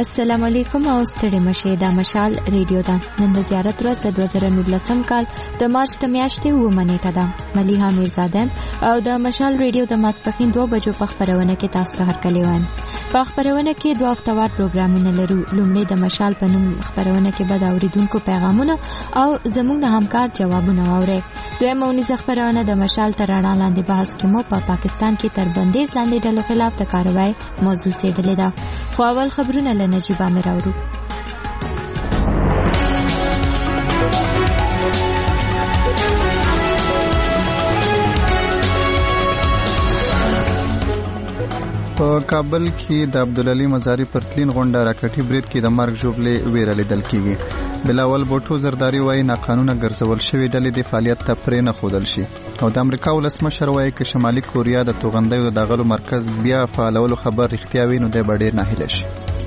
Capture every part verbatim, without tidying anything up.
السلام علیکم او ستړي مشه د مشال ریډیو دا نن د زیارت ورځ د دوه زره نولسم کال د مارچ د میاشتې اوومه نیټه ده. ملیحه میرزاده او د مشال ریډیو د ماسپښین دوه بجو په خبرونه کې تاسو ته هرکلی وایم. په خبرونه کې دوه هفتهوار پروګرامونه لرو. لومړی د مشال په نوم خبرونه کې به د اوریدونکو پیغامونه او زموږ د همکار جوابونه واورئ. دویمه اونیزه خبرونه د مشال تر رڼا لاندې بحث کې مو په پاکستان کې تر بندیز لاندې ډلو خلاف د کاروای موضوع څېړلې ده. خو اول خبرونه له نجیبه مې راوړو. په کابل کې د عبدالعلی مزاری پر تلین غونډه راکټي برید کې د مرګ ژوبلې ویره لیدل کیږي. بلاول بوټو زرداری وایي ناقانونه ګرځول شوی ډلې د فعالیت ته پرې نه ښودل شي او د امریکا ولسمشر وایي چې شمالي کوریا د توغندیو د غلو مرکز بیا فعالولو خبر رښتیا وي نو د ډېر ناهیله شي.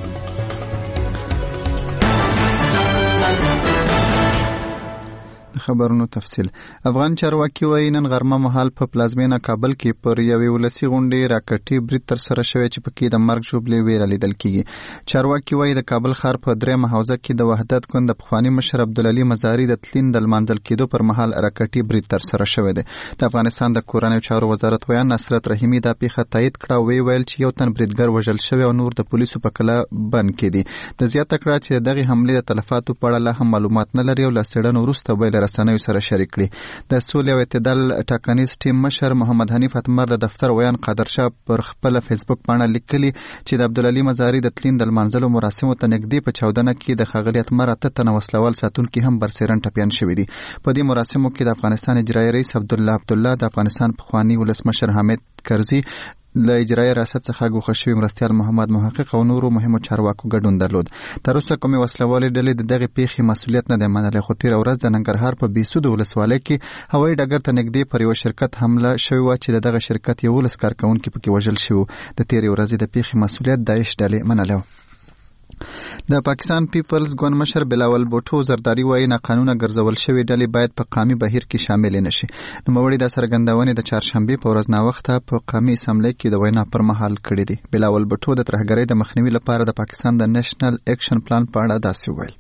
خبرونو تفصیل. افغان چارواکي وایي نن غرمه مهال په پلازمینه کابل کې پر یوې ولسي غونډې راکټي برید تر سره شوی چې پکې د مرګ ژوبلې ویره لیدل کیږي. چارواکي وایي د کابل ښار په درېیمه حوزه کې د وحدت ګوند د پخواني مشر عبدالعلی مزاری د تلین د لمانځل کېدو پر مهال راکټي برید تر سره شوی دی. د افغانستان د کورنیو چارو وزارت ویان نصرت رحیمي دا پیښه تایید کړه او ویل چې یو تن بریدګر وژل شوی او نور د پولیسو په کله بند کې دي. د زیاته کړه چې دغه حملې د تلفاتو په اړه لا هم معلومات نه لري او له څېړنو وروسته به له رسنیو سره شریک کړي. د سولې او اعتدال ټاکنیز ټیم مشر محمد حنیف اتمر د دفتر ویان قادر شاه پر خپل فیسبوک باندې لیکلي چې د عبدالعلی مزاری د تلین د لمانځلو مراسمو ته نږدې په چاودنه کې د ښاغلي اتمر اته تنه وسلوال ساتونکي هم برسېرن ټپیان شوي دي. په دې مراسمو کې د افغانستان اجرایي رئیس عبدالله عبدالله، د افغانستان پخواني ولسمشر حامد کرزي، له اجرایي ریاست څخه ګوښه شوي مرستیال محمد محقق او نورو مهمو چارواکو ګډون درلود. تر اوسه کومې وسلوالې ډلې د دغې پیښې مسؤلیت نه دی منلی، خو تېره ورځ د ننګرهار په بېسوده ولسوالۍ کې هوایي ډګر ته نږدې پر یوه شرکت حمله شوې وه چې د دغه شرکت یولس کارکوونکي پکې وژل شوي. د تېرې ورځې د پیښې مسؤلیت داعش ډلې منلی و. د پاکستان پیپلز ګوند مشر بلاول بوټو زرداری وایي ناقانونه ګرځول شوې ډلې باید په قامي بهیر کې شامل نشي. نوموړي دا څرګندونې د چهارشنبې په ورځ ناوخته په قامي اسمبلۍ کې د وینا پر مهال کړې دي. بلاول بوټو د ترهګرۍ د مخنیوي لپاره د پاکستان د نېشنل اکشن پلان په اړه داسې وویل.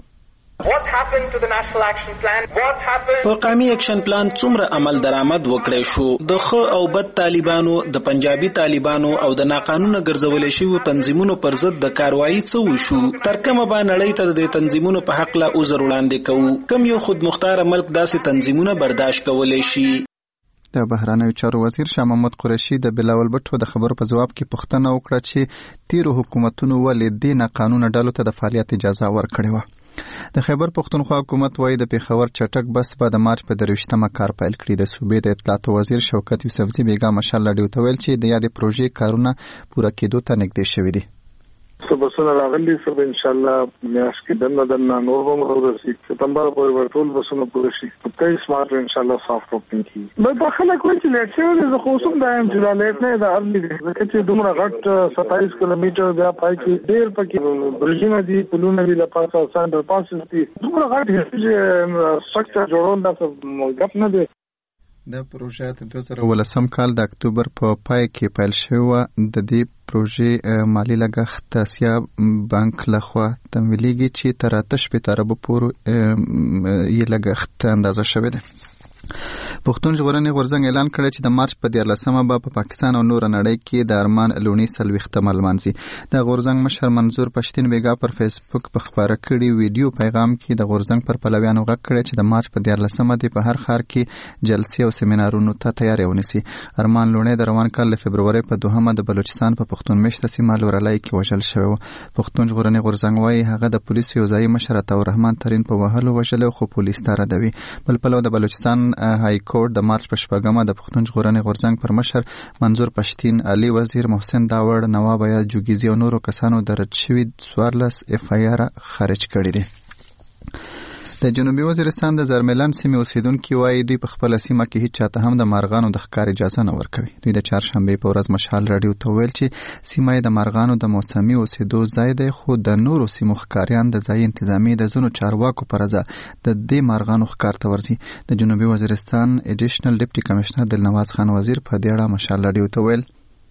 په قومي اکشن پلان څومره عمل درآمد وکړی شو. د ښه او بد طالبانو، د پنجابي طالبانو او د ناقانونه ګرځولې شویو تنظیمونو پر ضد د کاروایی څه وشو. تر کومه به نړۍ ته د تنظیمونو په حق له عذر وړاندې کوو. کوم یو خودمختار ملک داسې تنظیمونه برداشت کولی شي؟ د بهرنیو چارو وزیر شاه محمود قریشي د بلاول بټو د خبرو په ځواب کې پوښتنه وکړه چې تیرو حکومتونو ولې دې ناقانونه ډلو ته د فعالیت اجازه ورکړې وه. د خیبر پښتونخوا حکومت وایي د پیښور چټک بس به د مارچ په درویشتمه کار پیل کړي. د صوبې د اطلاعاتو وزیر شوکت یوسفزي بیګا مشال راډیو ته ویل چې د یادې پروژې کارونه پوره کېدو ته نږدې شوي دي. بسونه راغلي سب ان شاء الله میاش کې دنه دنه نور به ورسي. ستمبر پورې ټول بسونه پوره شي. کای سمارټ ان شاء الله سافټ اوپن کی. به داخله کوم چې لیټ شوی د خصوص د ام چې لیټ نه د ارلی دي چې دومره غټ ستایس کیلومتر بیا پای کې ډیر پکې برجونه دي، پلونه دي، لپاسه سانډر پاسز دي. دومره غټ چې سټرکچر جوړول دا غپ نه دی. د پروژه د دوه زره ولسم کال د اکتوبر په پای کې پیل شوی و. د دې پروژې مالی لګښت اسیا بانک لخوا تمویلېږي چې تر اته شپېته اربه پورې یې لګښت اندازه شوی دی. پښتون ژغورنې غورځنګ اعلان کړی چې د مارچ په دیارلسمه به په پاکستان او نور نړۍ کې د ارمان لونی څلوېښتم لمانځي. د غورځنګ مشر منظور پښتین بیګا پر فیسبوک په خپاره کړي ویډیو پیغام کې د غورځنګ پر پلویانو غږ کړی چې د مارچ په دیارلسمه دی په هر ښار کې جلسې او سیمینارونو ته تیاری ونیسي. ارمان لونی د روان کال د فبرورۍ په دوهمه د بلوچستان په پښتون میشته سیمه لورلای کې وژل شوی و. پښتون ژغورنې غورځنګ وایي هغه د پولیسو یو ځایي مشر عطاء الرحمن ترین په وهلو وژلی خو پولیس ته ردوي. بل پلو د بلوچستان های کورټ د مارچ په شپږمه د پښتون ژغورنې غورځنګ پر مشر منظور پښتین، علي وزیر، محسن داوړ، نواب ایاز جوګیزي او نورو کسانو د رد شوي څوارلس اف آی آر خارج کړي دي. د جنوبي وزیرستان د زرملان سیمې اوسیدونکي وایي دوی په خپله سیمه کې هیڅ چاته هم د مارغانو د ښکار اجازه نه ورکوي. دوی د چهارشنبې په ورځ مشال راډیو ته ویل چې سیمه یې د مارغانو د موسمي اوسېدو ځای دی، خو د نورو سیمو ښکاریان د ځای انتظامي د ځینو چارواکو په رضا د دې مارغانو ښکار ته ورځي. د جنوبي وزیرستان اډیشنل ډیپټي کمشنر دلنواز خان وزیر په دې اړه مشال راډیو ته ویل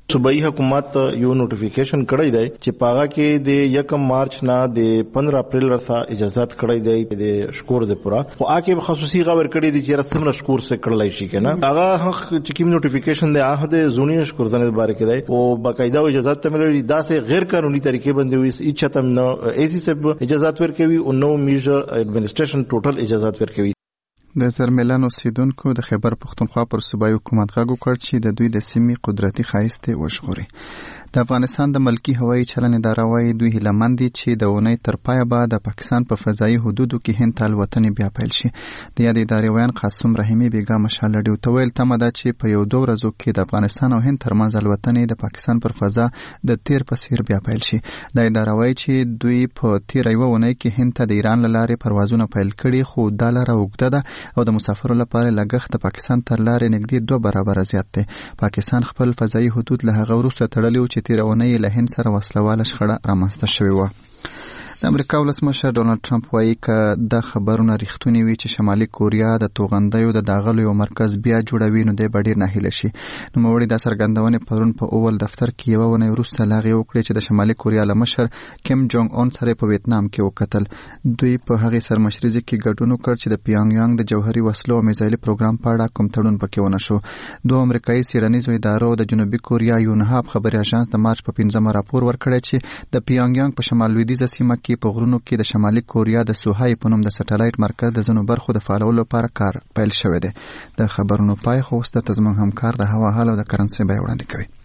صوبایي حکومت یو نوټیفیکیشن کړی دی چې پاغه کې د یکم مارچ نه د پندرہ اپریل سره اجازهات کړی دی د شکور د پورا خو اکه خصوصي خبر کړی دی چې رسمه شکور سره کړلای شي کنه هغه چې کوم نوټیفیکیشن دی هغه د زونی شکور ځنه باره کې دی او باقاعده اجازهات ته ملي دا سه غیر قانوني طریقې باندې وي چې تم نو ایسی سب اجازهات ورکوي او نو میجر ایڈمنسټریشن ټوټل اجازهات ورکوي. د زرملان اوسیدونکو د خیبر پختونخوا پر صوبایي حکومت غږ وکړ چې د دوی د سیمې قدرتي ښایست وژغوري. د افغانستان د ملکی هوایي چلن اداره وايي دوی هیلهمند دي چې د اونۍ تر پایه به د پاکستان په فضایي حدودو کې هند ته الوتنې بیا پیل شي. د یادې ادارې ویان قاسم رحیمي بیګا مشال لډیو ته ویل تمه ده چې په یو دوه ورځو کې د افغانستان او هند ترمنځ الوتنې د پاکستان پر فضا د تیر په څیر بیا پیل شي. د اداره وايي چې دوی په تیر یو اونۍ کې هند ته د ایران له لارې پروازونه پیل کړي خو دا لاره اوږده ده او د مسافرو لپاره لګښت د پاکستان تر لارې نږدې دوه برابره زیات دی. پاکستان خپل فضایي حدود له هغه وروسته تړلی و چې تیر اونۍ له هند سره وسلواله شخړه رامنځته شوې وه. د امریکا ولسمشر ډونالد ټرمپ وایي که دا خبرونه ریښتونی وي چې شمالي کوریا د توغندیو د داغلو یو مرکز بیا جوړوي نو دی به ډېر ناهیله شي. نوموړي دا څرګندونې پرون په اوول دفتر کې یوه اونۍ وروسته له هغې وکړې چې د شمالي کوریا له مشر کیم جونګ اون سره په ویتنام کې وکتل. دوی په هغې سرمشریزې کې ګډون وکړ چې د پیانګ یانګ د جوهري وسلو او میزایلي پروګرام په اړه کوم تړون پکې ونه شو. دوه امریکایي څېړنیزو ادارو د جنوبي کوریا یونهاب خبري اژانس د مارچ په پنځمه راپور ورکړی چې د پیانګ یانګ په شمال لویدیځه سیمه کې په غرونو کې د شمالي کوریا د سوهای په نوم د سټلایټ مرکز د ځینو برخو د فعالولو لپاره کار پیل شوی دی. د خبرونو پای خو اوس ته زموږ همکار د هوا حال او د کرنسۍ بیه وړاندې کوي.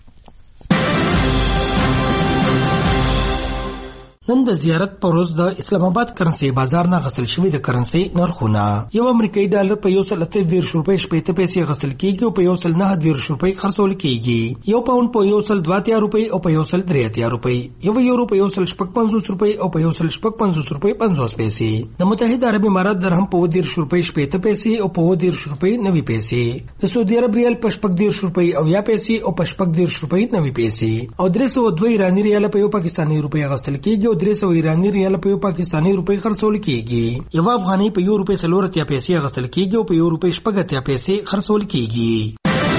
نن د زیارت پر ورځ د اسلام آباد کرنسي بازار نه غسل شوی د کرنسي نرخونه یو امریکایي ډالر په یو سل اته دیرش روپۍ شپېته پیسې غسل کیږي او په یو سل نه دیرش روپۍ خرڅول کیږي. یو پاوند په یو سل دوه اتیا روپۍ او په یو سل درې اتیا روپۍ، یو یورو په یو سل شپږ پنځوس روپۍ او په یو سل شپږ پنځوس روپۍ پنځوس پیسې. د متحده عرب امارات درهم په دیرش روپۍ شپېته پیسې او په دیرش روپۍ نوي پیسې. د سعودي عرب ریال په شپږ دیرش روپۍ او یا پیسې او په شپږ دیرش روپۍ نوي پیسې. او درې سوه دوه ایراني ریال په یو پاکستاني روپۍ غسل کیږي او درې سوه ایراني ریال په یو پاکستاني روپۍ خرڅول کیږي. یو افغاني په یو روپۍ څلور اتیا پیسې غسل کیږي او په یو روپۍ شپږ اتیا پیسې خرڅول کیږي.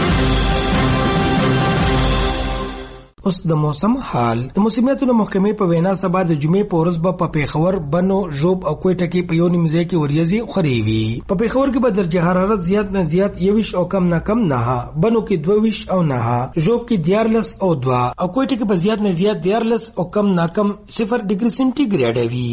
اوس د موسم حال. د موسمیاتو محکمې په وینا سبا د جمعې په ورځ به په پیښور، بنو، ژوب او کوټه کې په یو نیم ځای کې وریځې خورې وي. په پیښور کې به درجه حرارت زیات نه زیات یویش او کم نه کم نه، بنو کې دویش او نه، ژوب کې دیارلس او دوا او کوټه کې به زیات نه زیات دیارلس او کم نه کم صفر ډیګري سنټیګریډ وي.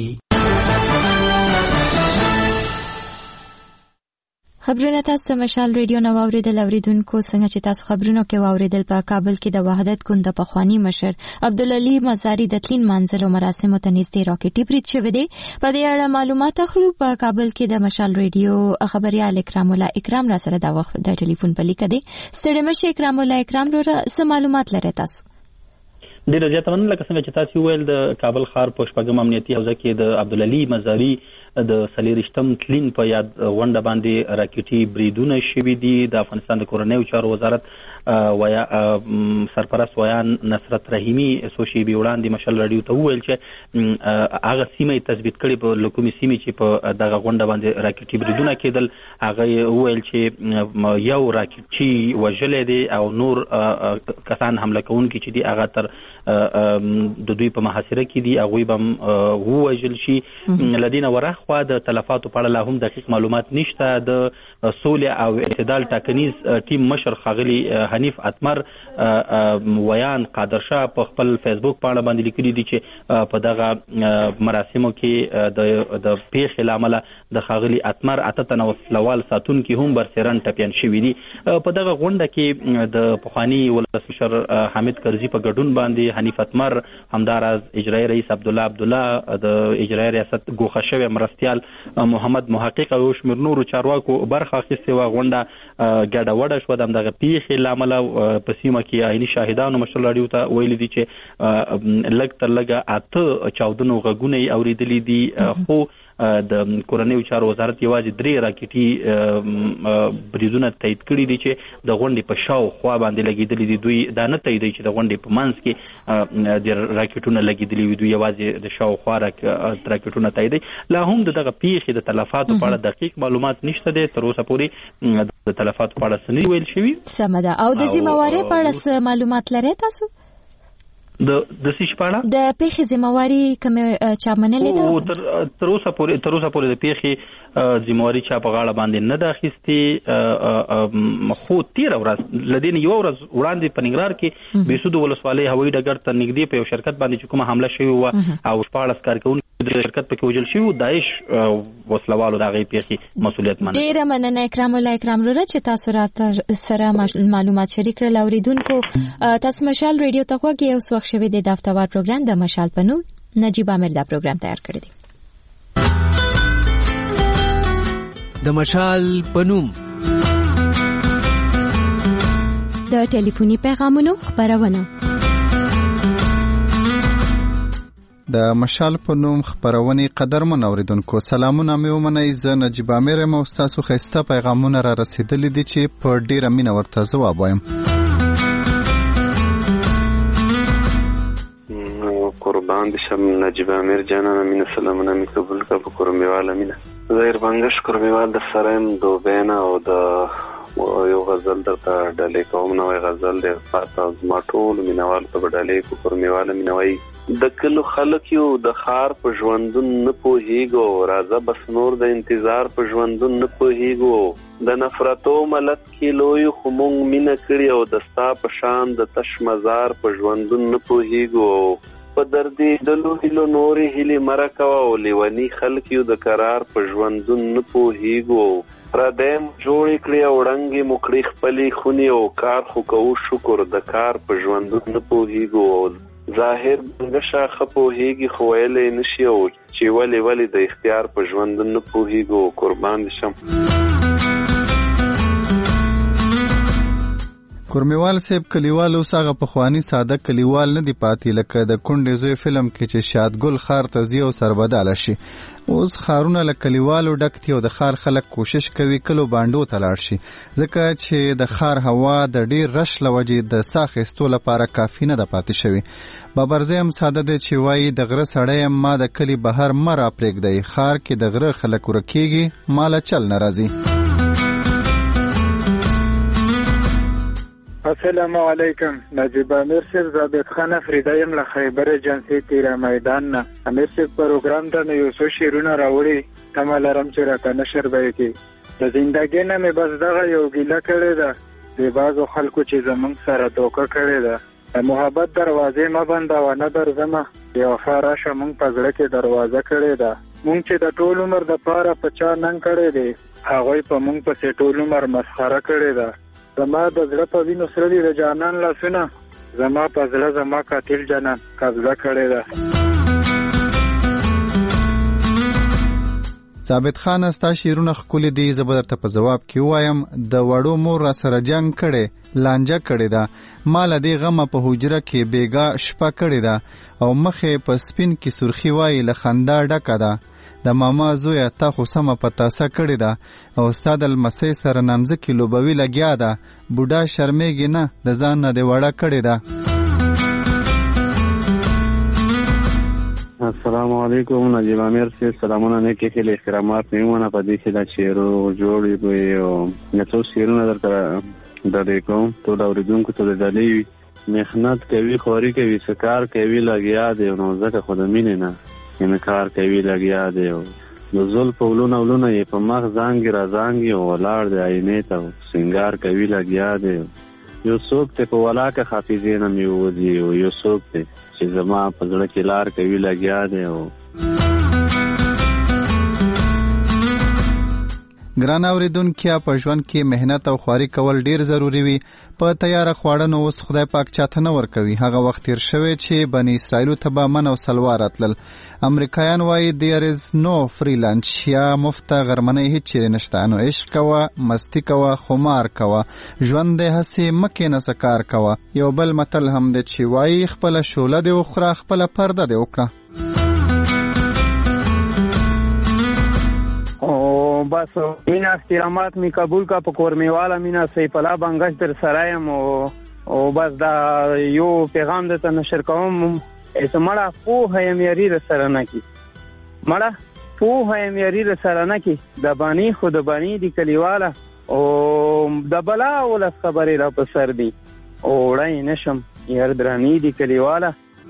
خبرونه تاسو مشال ریډیو نو اوریدل اوریدونکو څنګه چې تاسو خبرونه کې واوریدل په کابل کې د وحدت ګوند د پخوانی مشر عبدالعلی مزاری د تلین منځلو مراسمو ته نږدې راکټي برید شوی دی. په دې اړه معلومات اخلو. په کابل کې د مشال ریډیو خبريال اکرام الله اکرام را سره د وخت د ټلیفون په لیکه دی. ستړي مشه اکرام الله اکرام رو څه معلومات لري تاسو؟ ډیره زیاته مننه. لکه څنګه چې تاسو ویل د کابل ښار په شپږم امنیتي حوزه کې د عبدالعلی مزاری د څلېرویشتم تلین په یاد غونډه باندې راکټي بریدونه شوي دي. د افغانستان د کورنیو چارو وزارت ویا سرپرست ویان نصرت رحیمي څو شېبې وړاندې مشال راډیو ته وویل چې هغه سیمه یې تثبیت کړې په لکومي سیمې چې په دغه غونډه باندې راکټي بریدونه کېدل. هغه وویل چې یو راکټي وژلی دی او نور کسان حمله کوونکي چې دي هغه تر د دوی په محاصره کې دي هغوی به هم ووژل شي. له دې نه ورهخوا د تلفاتو په اړه لا هم دقیق معلومات نشته. د سولې او اعتدال ټاکنیز ټیم مشر ښاغلي حنیف اتمر ویان قادرشاه په خپل فیسبوک پاڼه باندې لیکلي دي چې په دغه مراسمو کې د د پیښې له امله د ښاغلي اتمر اته تنه وسلوال ساتونکي هم برسېرن ټپیان شوي دي. په دغه غونډه کې د پخواني ولسمشر حامد کرزي په ګډون باندې حنیف اتمر، همداراز اجرایي رئیس عبدالله عبدالله، د اجرایي ریاست ګوښه شوی مرستیال محمد محقق او شمېر نورو چارواکو برخه اخیستې وه. غونډه ګډه وډه شوه. د همدغه پیښې له امله په سیمه کې عیني شاهدانو مشال راډیو ته ویلي دي چې لږ تر لږه اته چاودنو غږونه یې اورېدلي دي. خو د کورنیو چارو وزارت یوازې درې راکټي بریدونه تایید کړي دي چې د غونډې په شاوخوا باندې لګېدلي دي. دوی دا نه تاییدوي چې د غونډې په منځ کې د راکټونه لګېدلي وي. دوی یوازې د شاوخوا راکټونه تاییدوي. لا هم د دغه پیښې د تلفاتو په اړه دقیق معلومات نشته دی. تر اوسه پورې د تلفاتو په اړه څه نه ویل شوي. سمه ده. او د ذمهوارۍ په اړه څه معلومات لرئ تاسو؟ د د څه په اړه د پیښې ذمہواری کوم چا منلې ده؟ تر تر اوسه پورې تر اوسه پورې د پیښې ذمہواری چا په غاړه باندې نه ده اخیستې. خو تیر ورځ لدین یو ورځ وړاندې په ننګرهار کې بیسود ولسوالۍ هوایي ډګر ته نږدې په یو شرکت باندې کومه حمله شوې وه او شپاړس کارکونکي د شرکت پکې وژل شوي. داعش وسلوالو د هغې پیښې مسؤلیت مني. ډېره مننه اکرام الله اکرام وروره چې تاسو راته سره معلومات شریک کړل. اوریدونکو تاسو مشال ریډیو ته غوږ یې. اوس وخت شوی دی د هفتهوار پروګرام د مشال په نوم. نجیب عامر دا پروګرام تیار کړی دی. د مشال په نوم د ټلیفوني پیغامونو خبرونه. د مشال په نوم خبرونې قدرمن اوریدونکو سلامونه مې ومنئ. زه نجیب عامر یم او ستاسو ښایسته پیغامونه را رسېدلي دي چې په ډېره مینه ورته ځواب وایم. قربان دي شم نجیب عامر جانانه مینه سلامونه می قبول کا په قرمیواله مینه. زهیر بنگش قرمیوال در سرایم دو بینه او د یو غزل درته ډالۍ کوم. نوی غزل دی پاته زما ټول مینوالو ته به ډالۍ کو. قرمیواله مینوایي د کلو خلک یو د ښار په ژوندون نه پوهېږو. راځه بس نور د انتظار په ژوندون نه پوهېږو. د نفرتو ملت کې لوی خو مونږ مینه کړي او د ستا په شان د تش مزار په ژوندون نه پوهېږو. په دردېدلو هیلو نورې هیلې مه راکوه او لیوني خلک یو د قرار په ژوندون نه پوهېږو. پردی مو جوړې کړې او ړنګې مو کړې خپلې خونې او کار خو کوو شکر د کار په ژوندون نه پوهېږو. ظاهر بنګشه ښه پوهېږي خو ویلی نه شي او چې ولې ولې د اختیار په ژوندون نه پوهېږو. قربان دې شم. کورمیوال صاحب کلیوال اوس هغه پخواني ساده کلیوال نه دی پاتې لکه د کونډې زوی فلم کې چې شادګل ښار ته ځي او سربداله شي. اوس ښارونه له کلیوالو ډک دي او د ښار خلک کوشش کوي کلو بانډو ته لاړ شي ځکه چې د ښار هوا د ډیر رش له وجې د ساه اخیستو لپاره کافي نه ده پاتې شوې. بابرزی هم ساده دی چې وایي د غره سړی یم ما د کلي بهر مه راپرېږدئ. ښار کې د غره خلک ورکېږي ما له چل نه راځي. السلام علیکم. نجیب امیر صاحب ثابت خان افریدا یم له خیبر ایجنسی تیرا میدان نه. امیر صاحب پروګرام ته نو یو څو شعرونه راوړي تمه لرم چې راته نشر به یې کړي. د زندګۍ نه مې بس دغه یو ګیله کړې ده د بعضو خلکو چې زموږ سره دوکه کړې ده. د محبت دروازې مه بندوه نه درځمه د وفا راشه موږ په زړه کې دروازه کړې ده. موږ چې د ټول عمر دپاره په چا ننګ کړی دی هغوی په موږ پسې ټول عمر مسخره کړې ده. زما د زړه په وینو سره دي د جانان لاسونه زما په زړه زما قاتل جانان قبضه کړې ده. ثابت خان ستا شعرونه ښکلي دي. زه به درته په ځواب کې ووایم د وړو مور را سره جنګ کړی لانجه کړې ده ما له دې غمه په حجره کې بیګا شپه کړې ده او مخې په سپین کې سرخي وایي له خندا ډکه ده. د ماما زویه تا خو سمه پتاسه کړې ده او ستا د لمسۍ سره نمځکې لوبوي لګیا ده بوډا شرمېږي نه د ځان نه دې وړه کړې ده. السلام علیکم. نجیب عامر صاحب سلامونه نیکې هیلې احترامات مې ومنه په دې چې دا شعر جوړ وي او یو څو شعرونه درته ډالۍ کوم. ټول اورېدونکو ته د ډالۍ وي. محنت کوي خواري کوي څه کار کوي لګیا دی نو ځکه خو د مینې نه انکار کوي لګیا دی او د زلف ولونه ولونه یې په مخ زانګې را زانګې او ولاړ دی آینې ته سینګار کوي لګیا دی. یو څوک دی په ولاکه حافظې نه مې ووځي او یو څوک دی چې زما په زړه کې لار کوي لګیا دی. او ګران اوریدونکو په ژوند کې مهنت او خواري کول ډیر ضروری وي. په تیار خواړه نو اوس خدای پاک چاته نه ورکوي. هغه وخت تیر شوی چې بنی اسرائیل ته به من او سلوار راتلل. امریکایان وایي there is no free lunch یا مفته غرمنۍ هیڅ چیرې نشته. نو عشق کوه مستی کوه خمار کوه ژوند دې هسې مه کښېنه څه کار کوه. یو بل متل هم دی چې وایي خپله شوله دې وخوره خپله پرده دې وکړه. بس مینا استرامات می قبول کا په کورمیواله مینا سیف الله بنگش در سرایم او او بس دا یو پیغام د نشر کوم اسمړه په همیاري سره نه کی مړه په همیاري سره نه کی د بانی خود بانی دی کلیواله او د بلا ول خبرې را په سر دی او وړای نشم یار درانی دی کلیواله.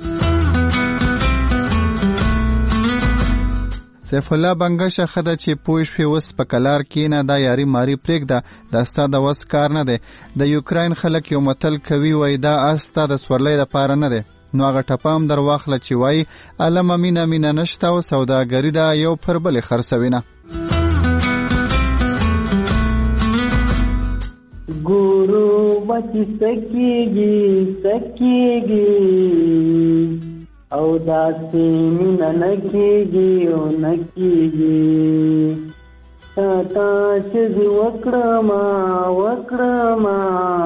سیف الله بنگش خدای چې پوښ په وس په کلار کې نه دا یاري ماری پرېږده د استاد وس کار نه دی. د یوکراین خلک یو متل کوي وای دا استاد د سورلې د پاره نه دی. نو هغه ټپام در واخله چې وای علم مینا مینا نشته او سوداګری دا یو پر بل خرڅوینه. ګورو بچی سکیږي سکیږي او داسې مینا نکیږي او نکیږي تا چې وکړما وکړما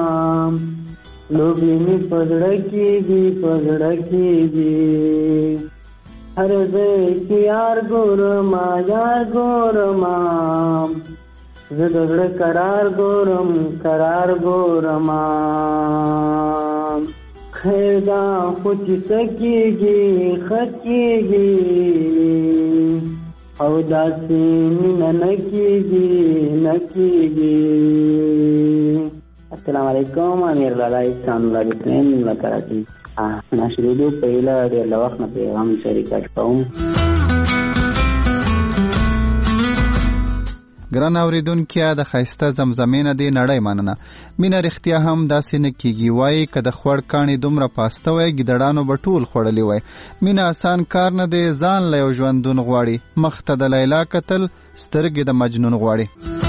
لوبی می پزړه کېږي پزړه کېږي هر ځای کې یار ګورما یار ګورما زه د زړه قرار ګورم قرار ګورما خیر دا خو چې څه کېږي ښه کېږي او داسې مینه نه کېږي نه کېږي. السلام علیکم امیر لالا احسان الله حسین له کراچۍ ناشریدو پهله ډېر له وخت نه پیغام شریکت کوم. ګران اوریدونکو د ښایسته زمزمې نه دی نړۍ مننه. مینه رښتیا هم داسې نه کیږي وایي که د خوړ کاڼي دومره پاسته وای ګیدړانو به ټول خوړلی وای. مینه آسان کار نه دی ځان له یو ژوندون غواړي مخ ته د لیلا کتل سترګې د مجنون غواړي.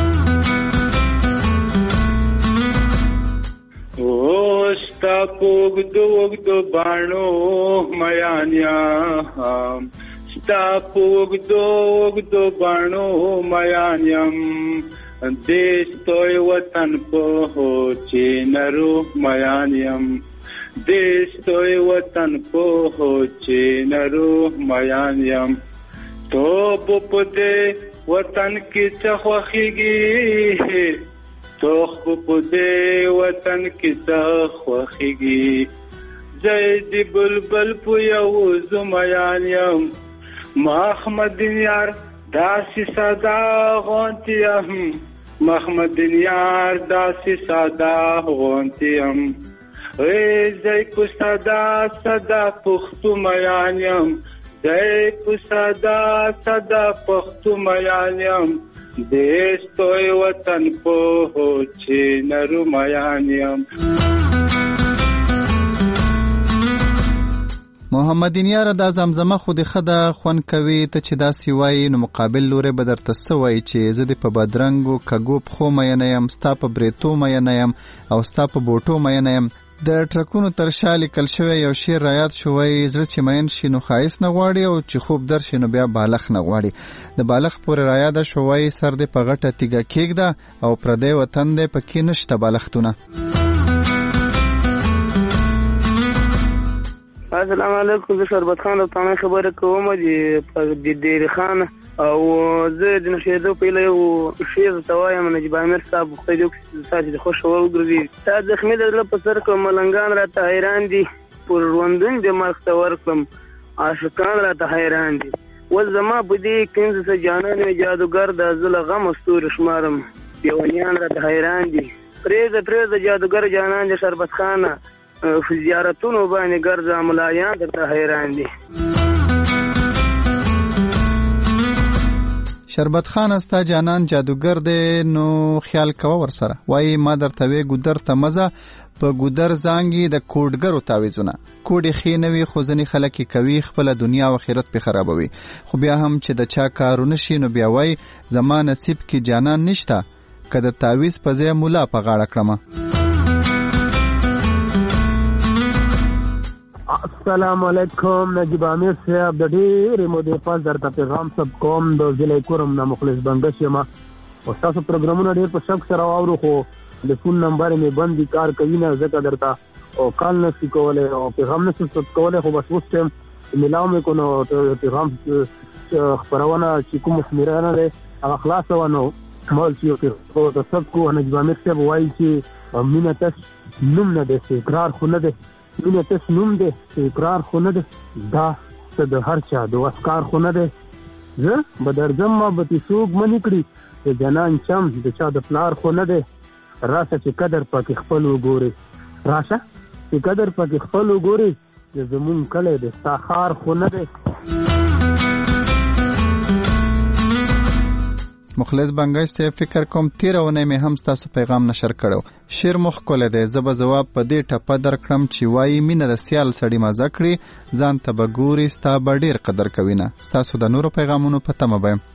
ستا پوږدو وږدو باڼو میانیا ستا پوږدو وږدو باڼو میانیم دیش توی وطن په چې نرو میانیم دیش توی وطن په چې نرو میانیم تو په دې وطن کې څه خوښيږي تو په دې وطن کې څه خوښيږي زې دی بلبل په یو زمیانیم محمد یار داسې ساده غونتیم محمد یار داسې ساده غونتیم ای زې په ساده ساده پښتو میانیم زې په ساده ساده پښتو میانیم دیش توی وطن په چې نرو میانیم. محمد یار دا زمزمه خو د خده خون کوي ته چې داسې وایي نو مقابل لوري به درته څه وایي چې زه د په بدرنګو کږو پښو مینه یم ستا په بریتو مینه یم او ستا په بوټو مینه یم. د ټرکونو تر شا لیکل شوی یو شعر رایاد شو وایي زړه چې مین شي نو ښایست نه غواړي او چې خوب در شي نو بیا بالغ نه غواړي. د بالغ پورې رایاده شو وایي سر دې په غټه تیږه کېږده او پردی وطن دی پکې نشته بالښتونه. السلام علیکم زه شربت خان او تانه خبره کوم د ډیر خان او زه د نشیدو په یو شعر توایم نجیب امیر صاحب خو دې ساتي د خوش او ګرځي تا زخمي د په سر کوم ملنګان را ته حیران دي پر وندون د مرګ تور کوم عاشقان را ته حیران دي ول زما بده کینځ سه جانان جادوګر د زل غم استور شمارم دیوانیان را ته حیران دي پرېز پرېز جادوګر جانان د شربت خانه زیارتونو باندې ګرځه ملایان درته حیران دي. شربت خان استا جانان جادوګر دی نو خیال کوه ورسره وایي ما درته وی ګودر ته مزه په ګودر زانګي د کوډګرو تعویذونه کوډي خې نوي خو ځنې خلک کوي خپل دنیا او آخرت په خرابوي خو بیا هم چې د چا کارونه شي نو بیا وایي زما نصیب کې جانان نشته که د تعویذ په ځای مولا په غاړه کړمه. السلام علیکم نجیب امیر صاحب د ډېرې مودې پس درته پیغام سب کوم د ضلع کورم نه مخلص بنګش یم او تاسو پروګرامونه ډېر په شوق سره واورو خو د فون نمبر مې بند دي کار کوي نه ځکه درته او کال نشي کولی او پیغام نشي کولی خو بس اوس ټایم میلاو مې کو نو پیغام خپرونه چې کوم شمیره نه دی هغه خلاص ونه مول چې یو د سبکو نجیب امیر صاحب وایي چې مینه تس نوم نه دی، اقرار خو نه دی. مینه تس نوم دی، اقرار خو نه دی. دا څه د هر چا د وسکار خو نه دی. زه به درځم ما به تې څوک منې کړي د جنان چم د چا د پلار خو نه دی. راشه چې قدر پکې خپل وګورې، راشه چې قدر پکې خپل وګورې، د زمون کلی د ستا ښار خو نه دی. مخلص بنګش صاحب فکر کوم تیر ونه مې هم تاسو پیغام نشر کړو. شیر مخ کوله دی، زه به ځواب په دې ټپه درکړم چې وایي مینه د سیال سړي مزه کړي، ځان ته به ګوري ستا به ډېر قدر کوي نه. ستاسو د نورو پیغامونو په تمه به یم.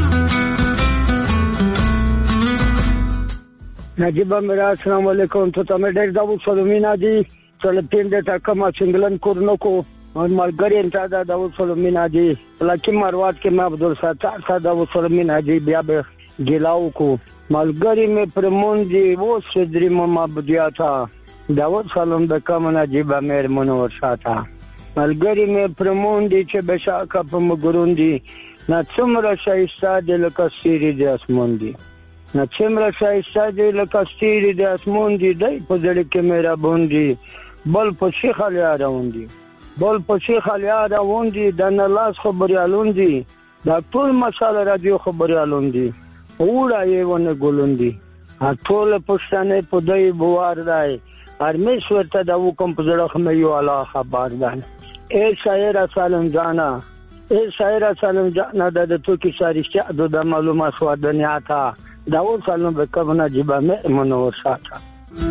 نجیب امیر السلام علیکم. تو ته مې ډېر داود سلمینا دي چله پینډه ټاکما چنګلن کورنو کو ملګری انته دا داود سلمینا دي لکه مروات کې ما عبدالستار صاحب داود سلمینا دي بیا به ګلاو کو ملګری مې پرمون دي و صدری ما بدیا تا داود سلام د کوم نجیب امیر منور ساته ملګری مې پرمون دي چې بشاکه په مګرون دي نه څومره شایسته د لکه سیری د اسمون دي نه څومره شایسته د لکه سیری د اسمون دي دای په ځړ کې میرا بوندي بل په شیخ علي راون دي بول په شیخ علي راون دي د نلاس خبريالون دي دا ټول مشال رادیو خبريالون دي وړا یې ونه ګولون دي ټول پښتنه په دای بوار دی ارمیش ورته دا وکم په زړه خمه یو الله خبر ده. اے شاعر سلام جانا اے شاعر سلام جانا د تو کی شارشته د معلومات سو دنیا تا داود سلام وکونه جيبه مې منور ساته.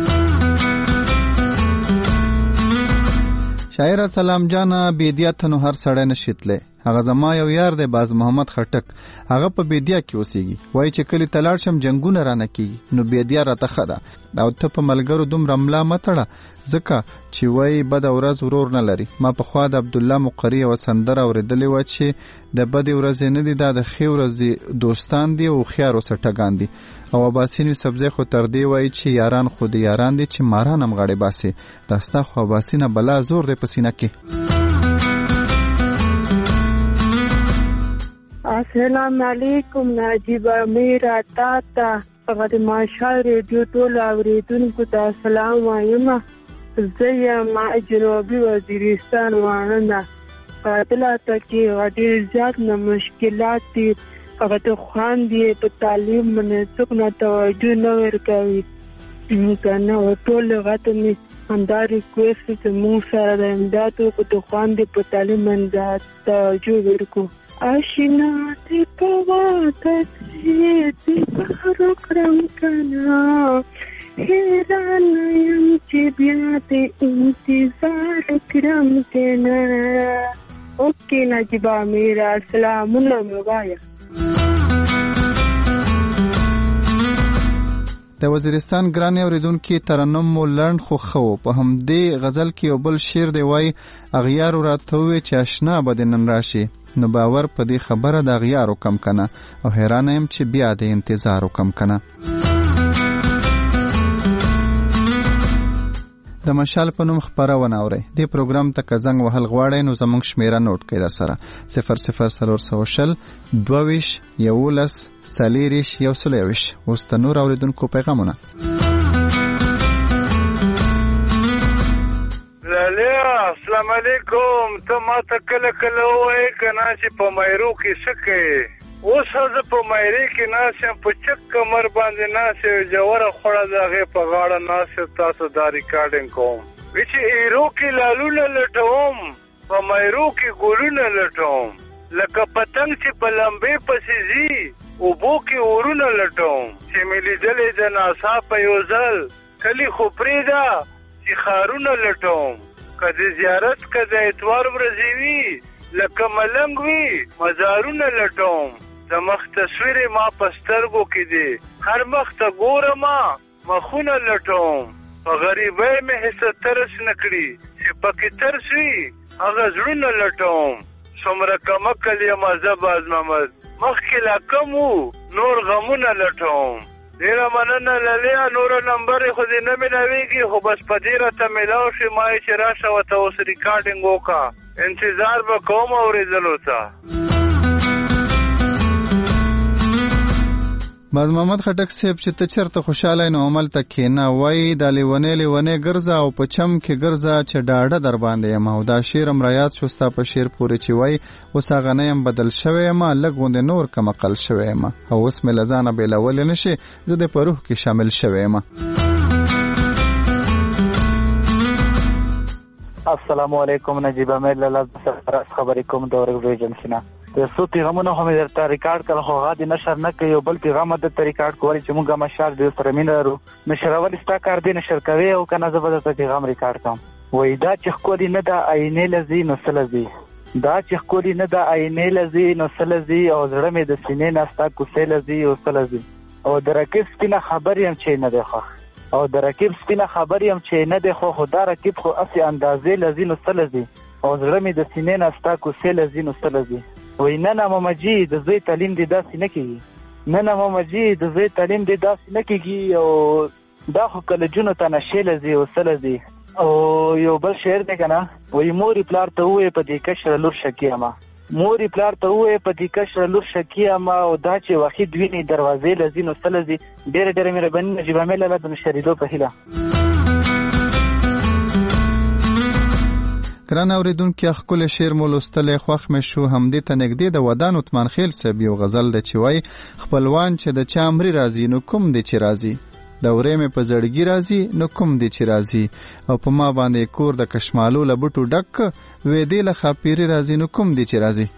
شاعر سلام جانا بیدیا ته نو هر سړی نشیتله. هغه زما یو یار دی باز محمد خټک، هغه په بیدیا کې اوسېږي. وایي چې کلی تلاړ شم جنگونه رانه کېږي، نو بیدیا راته ښه ده او ته په ملګرو دومره ملا مه تړه ځکه چې وایي بده ورځ ورور نه لري. ما پخوا د عبدالله مقري یوه سندره اورېدلې وه چې د بدې ورځې نه دي دا د ښې ورځې دوستان دي او هوښیار اوسه ټګان دي. او اباسین یوسفزی خو تر دې وایي چې یاران خو د یاران دي چې ماران هم غاړې باسي. دا ستا خو اباسینه بلا زور دی په سینه کې. السلام علیکم. نجیب امیر تا ته هغه د ماشال ریډیو ټول اوریدونکو ته سلام وایم. زه یم جنوبي وزیرستان واننده قاتلاته کې ډېر زیات نه مشکلات دي. هغه ته خواندې په تعلیم باندې څوک نه توجه نه ورکوي که نه ټول هغه ته مې همدا ریکویسټ چې موږ سره د امداد وکړو ته خواندې په تعلیم باندې توجه ورکړو. آشنا دې کوه که دې بهر کړم که نه حیران یم چې بیا دې انتظار کړم که نه. اوکې نجیب امیر سلامونه مې وایه. د وزیرستان ګرانې اوریدونکي ترنم مو لنډ خو ښه و. په همدې غزل کې یو بل شعر دی وایي اغیارو راته ووایي چې اشنا به دې نن راشي، نو باور په دې خبره د اغیارو کم کنه او حیرانه یم چې بیا د انتظار وکم کنه. د مشال په نوم خپرونه اورئ. دې پروګرام ته که زنګ وهل غواړئ نو زموږ شمیره نوٹ کړئ در سره صفر صفر څلور سوه شل دوه ویشت یولس څلېرویشت یو سل یوویشت. اوس د نور اوریدونکو پیغامونه. لالیا السلام علیکم. ته ما ته کله کله ووایې که نه چې په مایرو کې څه کوې. اوس زه په مایرې کې ناست یم په چک کمر باندې ناست یم جوره خوړه د هغې په غاړه ناست یم تاسو دا ریکارډینګ کوم. وی چې ایرو کې لالونه لټوم په مایرو کې ګلونه لټوم لکه پتنګ چې په لمبې پسې ځي اوبو کې اورونه لټوم چې مې لیدلې د ناسا په یو ځل کلي خو پرېږده چې ښارونه لټوم که د زیارت که د اتوار ورځې وي لکه ملنګ وي مزارونه لټوم د مخ تصویر ما په سترګو کې دی هر مخ ته ګورم مخونه لټوم په غریبۍ مې هیڅ ترس نه کړي چې پکې ترس وي هغه زړونه لټوم څومره کمکل یم زه باز محمد مخکې لا کم وو نور غمونه لټوم. ډېره مننه لالیا. نوره نمبر یې خو دې نه ملاویږي خو بس په دې راته میلاو شي ما یې چې راشه ورته اوس ریکارډینګ وکړه انتظار به کوم اورېدلو ته. باز محمد خټک صاحب چې ته چېرته خوشحاله نو عمل ته کښېنه، وایي دا لیونې لیونې ګرځه او په چم کې ګرځه چې ډاډه در باندې یم. او دا شعر هم رایاد شو ستا په شعر پورې چې وایي اوس هغه نه یم بدل شوی یم، لږ غوندې نور کم عقل شوی یم، او اوس مې له ځانه بېلولی نه شي، زه د په روح کې شامل شوی یم. السلام علیکم، نجیب امیر لاله خبرې کوم د اورګ ایجنسی نه. د څو پیغامونه خو مې درته ریکارډ کړل خو هغه دې نشر نه کوي، یو بل پیغام درته ریکارډ کولی چې موږ مشال ډېر سره مینه لرو. نشرول ستا کار دی، نشر کوې او که نه زه به درته پیغام ریکارډ کوم. وایي دا چې ښکلي نه ده آینې لځي نو څه لځي، دا چې ښکلي نه ده آینې لځي نو څه لځي، او زړه مې د سینې نه ستا کوڅې لځي او څه لځي. او د رقیب سپینه خبر یم چې نه دی خوښ، او د رقیب سپینه خبر یم چې نه دی خو خو دا رقیب خو اسې اندازې لځي نو څه لځي، او زړه مې د سینې نه ستا کوڅې لځي نو څه لځي. وای نه نه مامجي د زوی تعلیم دې داسې نه کېږي، نه نه مامجي د زوی تعلیم دې داسې نه کېږي، او دا خو کلجونو ته نشې لځي او څه لځي. او یو بل شعر دی که نه، وایي مورې پلار ته ووایې په دې کشره لور شکي اما، مورې پلار ته ووایې په دې کشره لور شکي اما، او دا چې وحید ویني دروازې لځي نو څه لځي. ډېره ډېره مهرباني نجیب امیر لاله د مشرېدو په هیله. ګران اوریدونکي، ښکلی شعر مو لوستلی خوښ مې شو. همدې ته نږدې د ودان عثمان خیل صاحب یو غزل ده چې وایي خپلوان چې د چا امري راځي نو کوم دی چې راځي، د ورې مې په زړګي راځي نو کوم دی چې راځي، او په ما باندې کور د کشمالو له بوټو ډک وې دې له خاپیري راځي نو کوم دی چې راځي.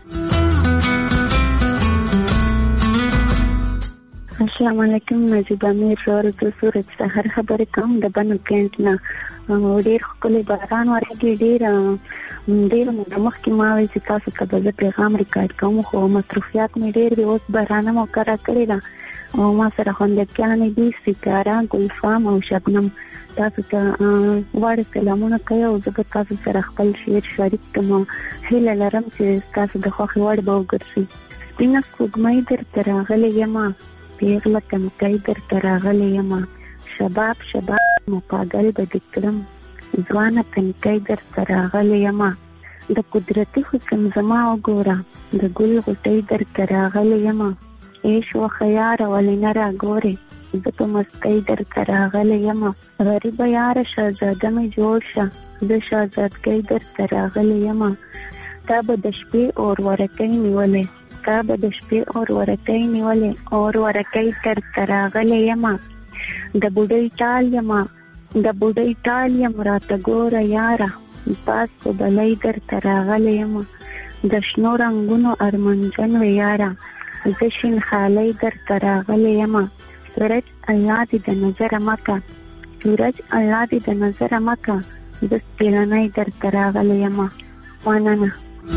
السلام علیکم، نجیب امیر ورور د سورج سحر خبرې کوم د بنو کینټ نه. ډېر ښکلی باران ورېږي، ډېر ډېر مخکې ما وایي چې تاسو ته به زه پیغام ریکارډ کوم، خو مصروفیات مې ډېر دي. اوس بارانه مقرره کړې ده او ما سره خوندکیانې دي ستاره، ګلفام او شبنم. تاسو ته واړه سلامونه کوي او زه به تاسو سره خپل شعر شریک کړم. هیله لرم چې تاسو د خوښې وړ به وګرځي. سپینه سپوږمۍ درته راغلې یمه، پیغله تنکۍ درته راغلې یمه، شباب شباب مو پاګل به دې کړم، ځوانه تنکۍ درته راغلې یمه، د قدرتي حسن زما وګوره، د ګل غوټۍ درته راغلې یمه، ایش وښه یاره ولې نه راګورې، زه په مستۍ درته راغلې یمه، غریبه یاره شهزاده مې جوړ شه، زه شهزادګۍ درته راغلې یمه، تا به د شپې اور ورکۍ نیولې، تا به د شپې اور ورکۍ نیولې، اور ورکۍ درته راغلې یمه، د بوډۍ ټال یمه، د بوډۍ ټال یم راته ګوره یاره، پاس په بلۍ درته راغلې یمه، د شنو رنګونو ارمنجن وې یاره، زه شین خالۍ درته راغلې یمه، سورج الله دې د نظره مکه، سورج الله دې د نظره مکه، زه سپېلنۍ درته راغلې یمه. مننه.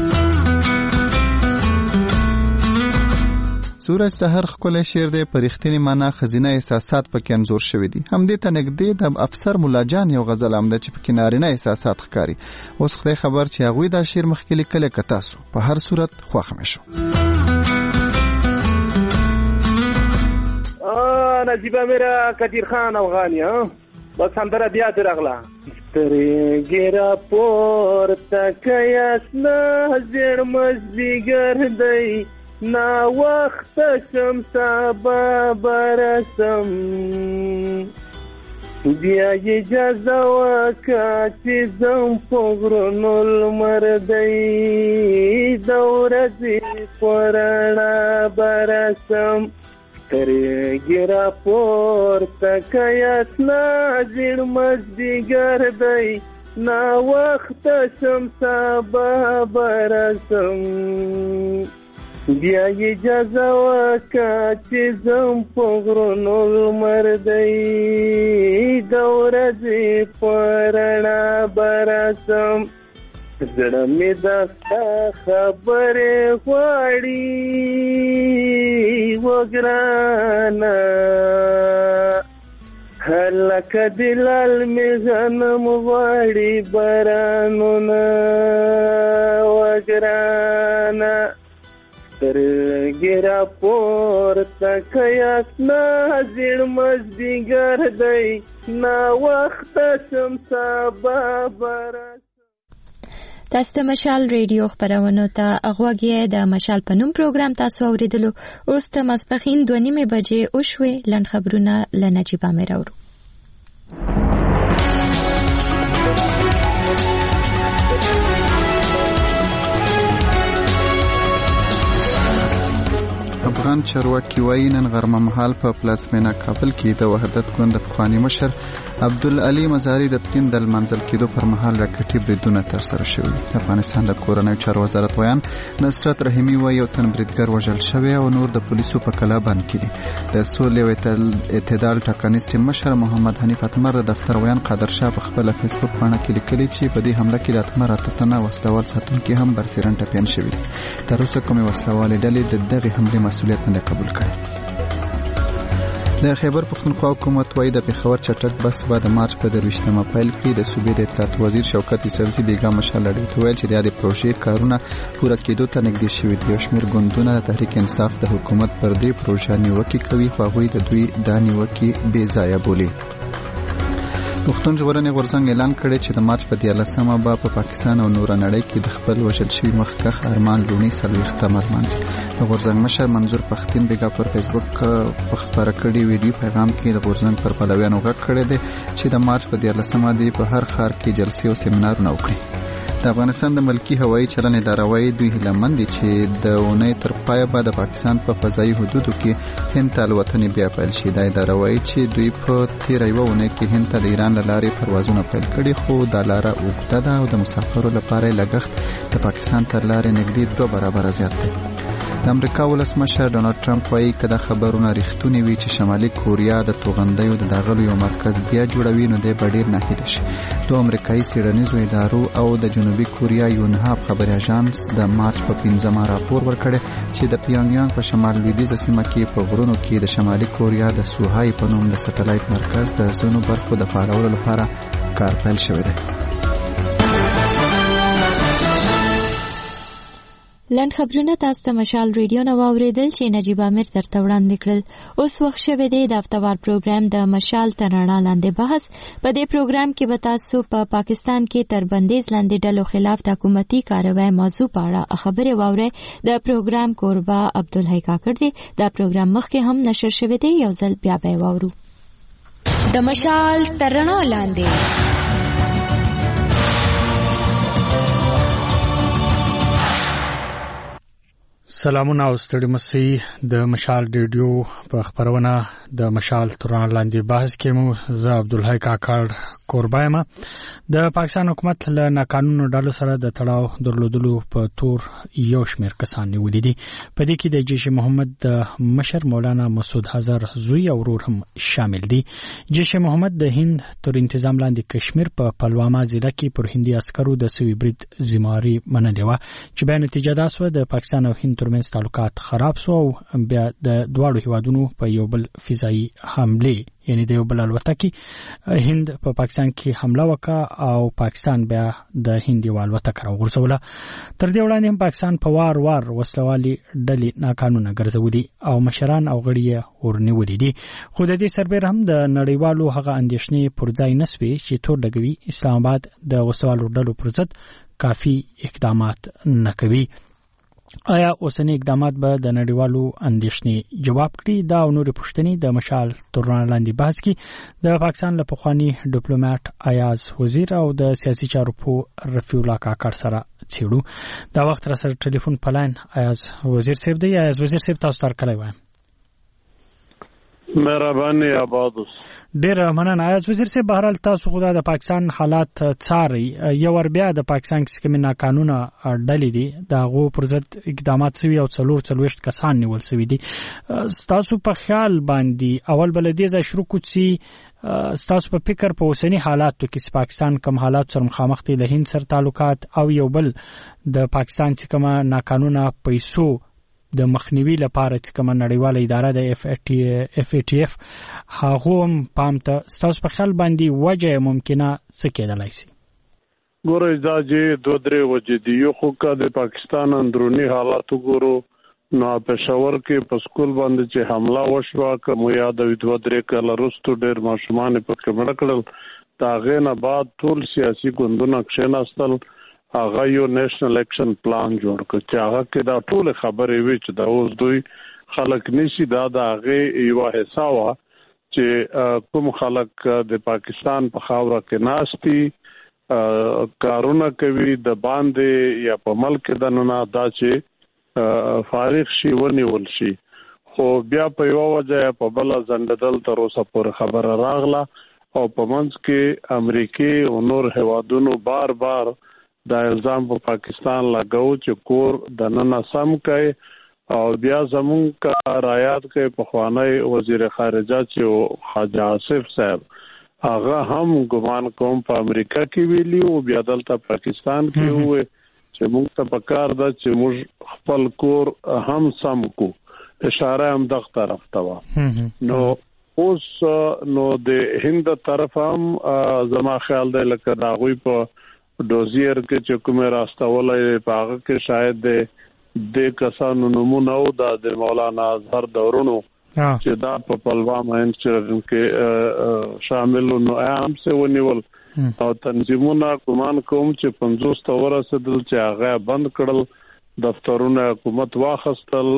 سورج سحر ښکلی شعر دی، په رښتینې معنا ښځینه احساسات پکې انځور شوي دي. همدې ته نږدې د افسر مولا جان یو غزل هم ده چې پکې نارینه احساسات ښکاري. اوس خدای خبر چې هغوی دا شعر مخکې لیکلی که تاسو. په هر صورت خوښ مې شو. نجیب امیر کدیر خان افغانی بس همدره بیا دې راغله. سترګې راپورته کړئ اسنه زیړ مازدیګر دی، ناوخته شم سبا برسم، بیا اجازه وکړه چې ځم په غرونو لمر دی، د ورځې په رڼا برسم، سترګې راپورته کړئ اسنه زیړ مازدیګر دی، ناوخته شم سبا برسم، بیا اجازه وکړه چې ځم په غرونو لمر دی، د ورځې په رڼا برسم، زړه مې د ستا خبرې غواړي وګرانه، هلکه د لال مې غنم غواړي بارانونه وګرانه، سترګې راپورته کړئ اسنه زیړ مازدیګر دی، ناوخته شم سبا برسم. تاسو د مشال ریډیو خبرونه ته اغوږی د مشال پنوم پروګرام تاسو اوریدلو. اوس د ماسپخین دوه نیمه بجې او شوي لند خبرونه لنجيبه مې راوړو. افغان چارواکي وايي نن غرمه مهال په پلازمینه کابل کې د وحدت ګوند پخوانی مشر عبدالعلی مزاری د تلین د منزل کېدو پر مهال راکټي بریدونه ترسره شوي. افغانستان د کورنۍ چارو وزارت ویان نصرت رحیمی وايي یو تن بریدګر وژل شوی او نور د پولیسو په کلابند کې دي. د سولې او اعتدال ټاکنیز ټیم مشر محمد حنیف اتمر د دفتر ویان قادر شاه په خپل فیسبوک باندې کې لیکلي چې په دې حمله کې د اتمر اتنه وسلوال ساتونکي هم برسېرن ټپيان شوي. تر اوسه کومې وسلوال ډلې د دغه حمله مسؤلیت نه قبول کړي. د خیبر پختونخوا حکومت وايي د پېښور چټک بس به د مارچ په درویشتمه پیل کې د صوبې د اطلاعات وزیر شوکت یوسفزي بیګا مشال لړۍ ویل چې د دې پروژې کارونه پوره کېدو ته نږدې شوي دي. یو شمېر ګوندونه د تحریک انصاف د حکومت پر دې پروژه نیوکې کوي خو هغوی د دوی دا نیوکې بې ځایه بولي. پښتون ژغورنې غورځنګ اعلان کړی چې د مارچ په دیارلسمه به په پاکستان او نور نړۍ کې د خپل وژل شوي مخکښ ارمان لوني څلوېښتم لمانځي. د غورځنګ مشر منظور پښتين بیګا پر فیسبوک په خپاره کړي ویډیو پیغام کې د غورځنګ پر پلویانو غږ کړی دی چې د مارچ په دیارلسمه دی په هر ښار کې جلسې او سیمینارونه وکړي. د افغانستان د ملکی هوایي چلن اداره وايي دوی هیلهمند دي چې د اونۍ تر پایه به د پاکستان په فضایي حدودو کې هند ته الوتنې بیا پیل شي. د اداره وايي چې دوی په تیره یوه اونۍ کې هند ته د ایران له لارې پروازونه پیل کړي خو دا لاره اوږده ده او د مسافرو لپاره یې لګښت د پاکستان تر لارې نږدې دوه برابره زیات دی. د امریکا ولسمشر ډونالد ټرمپ وايي که دا خبرونه رښتونې وي چې شمالي کوریا د توغندیو د داغلو یو مرکز بیا جوړوي نو دی به ډېر ناهیلی شي. دوه امریکایي څېړنیزو ادارو او د جنوبي کوریا یونهاب خبري اژانس د مارچ په پنځمه راپور ورکړی چې د پیانګیانګ په شمال لویدیځه سیمه کې په غرونو کې د شمالي کوریا د سوهای په نوم د سټلایټ مرکز د ځینو برخو د فعالولو لپاره کار پیل شوی دی. لند خبرونه تاسو ته مشال ریډیو نو اوریدل چې نجيب امیر درته وړاندې کړل. اوس وخت شوه دی د هفتوار پروګرام د مشال ترانه لاندې بحث. په دې پروګرام کې به تاسو په پا پاکستان کې تر بندیز لاندې ډلو خلاف د حکومتي کاروای موضوع په اړه خبرې واورئ. د پروګرام کوربه عبدالحی کاکړ دی. دا پروګرام مخکې هم نشر شوی دی، یو ځل بیا به واورو. د مشال ترانه لاندې سلامونه او ستړي مسئ. د مشال ریډیو په خبرونه د مشال ترانه لاندې بحث کې مو زه عبدالحی کاکړ کوربه یم. د پاکستان حکومت له ناقانونو ډلو سره د تړاو درلودلو په تور یو شمېر کسان نیولي دي. په دې کې د جیش محمد د مشر مولانا مسعود حضر زوی او ورور هم شامل دي. جیش محمد د هند تر تنظیم لاندې کشمیر په پلواما ضلع کې پر هندي عسکرو د سوي برید ذمہواری منلې وه چې به نتیجه دا سوه د پاکستان او هند ترمنځ تعلقات خراب سو او بیا د دواړو هیوادونو په یو بل فضایي حمله یعنی د یو بل الوتکې هند په پاکستان کې حمله وکړه او پاکستان بیا د هند یو الوتکه راوغورځوله. تر دې وړاندې هم پاکستان په وار وار وسلوالي ډلې ناقانونه ګرځولي او مشران او غړي یې ورنیولي دي. خو د دې سربېره هم د نړیوالو هغه اندېښنې پر ځای نه سوې چې تور لګوي اسلام آباد د وسلوالو ډلو پر ضد کافي اقدامات نه کوي. آیا اوسنی اقدامات به د نړیوالو اندېښنې جواب کړي؟ دا او نورې پوښتنې د مشال ترانه لاندې بحث کې د پاکستان له پخواني ډیپلوماټ ایاز وزیر او د سیاسي چارو په رفیع الله کاکړ سره څېړو. دا وخت را سره ټلیفون په لاین ایاز وزیر صاحب دی. ایاز وزیر صاحب تاسو ته هرکلی وایم. مهرباني آباد اوس. ډېر مننه. ایاز وزیر صاحب بهرحال تاسو خو د پاکستان حالات څارئ. یو ور بیا د پاکستان کې کومې ناقانونه ډلې دي د هغو پر ضد اقدامات سوي او څلور څلوېښت کسان نیول سوي دي. ستاسو په خیال باندې اول به له دې ځای شروع کړو چې ستاسو په فکر په اوسني حالاتو کې چې پاکستان کوم حالات سره مخامخ دي، له هند سره تعلقات او یو بل د پاکستان چې کومه ناقانونه پیسو د مخنیوي لپاره چې کومه نړیواله اداره د اف ای ټي اف هغه هم پام ته ستاسو په خیال باندې وجه ممکنه څه کېدلی شي؟ ګورئ دا چې دوه درې وجې دي. یو خو که د پاکستان اندروني حالات وګورو نو پېښور کې په سکول باندې چې حمله وشوه که مو یاد وي دوه درې کاله وروسته ډېر ماشومان یې پکې مړه کړل. د هغې نه بعد ټول سیاسي ګوندونه کښېناستل هغه یو نېشنل اکشن پلان جوړ کړ چې هغه کې دا ټول خبرې وي چې دا اوس دوی خلک نشي دا د هغه یو حصہ وا چې کوم خلک د پاکستان په خاوره کې ناشتي کارونه کوي د باندې یا په ملک د نه دا چې فارغ شي ونیول شي خو بیا په یو وجه په بل ځندل تر اوسه پورې خبره راغله او په منځ کې امریکای او نور هوادونو بار بار دا الزام په پاکستان لګاو چې کور د نن سم کوي او بیا زمون کا رایات کې په خوانی وزیر خارجه چې حاجی آصف صاحب هغه هم ګمان کوم په امریکا کې ویلی او بیا دلته پاکستان کې وې چې موږ ته پکار ده چې موږ خپل کور هم سم کو اشاره هم دغه طرف ته و نو اوس نو د هند طرف هم زما خیال دی لکه دا غوي په ډوزیر کې چې کومه راستولې په هغه کې شاید د کسانو نمونه او د مولانا اظهر دورونو چې دا په پلوامه انسټیټیوټ کې شامل نو عام څه ونیول او تنظیمونه ګمان کوم چې پنځوس تور سدل چې هغه بند کړل دفترونه حکومت واخستل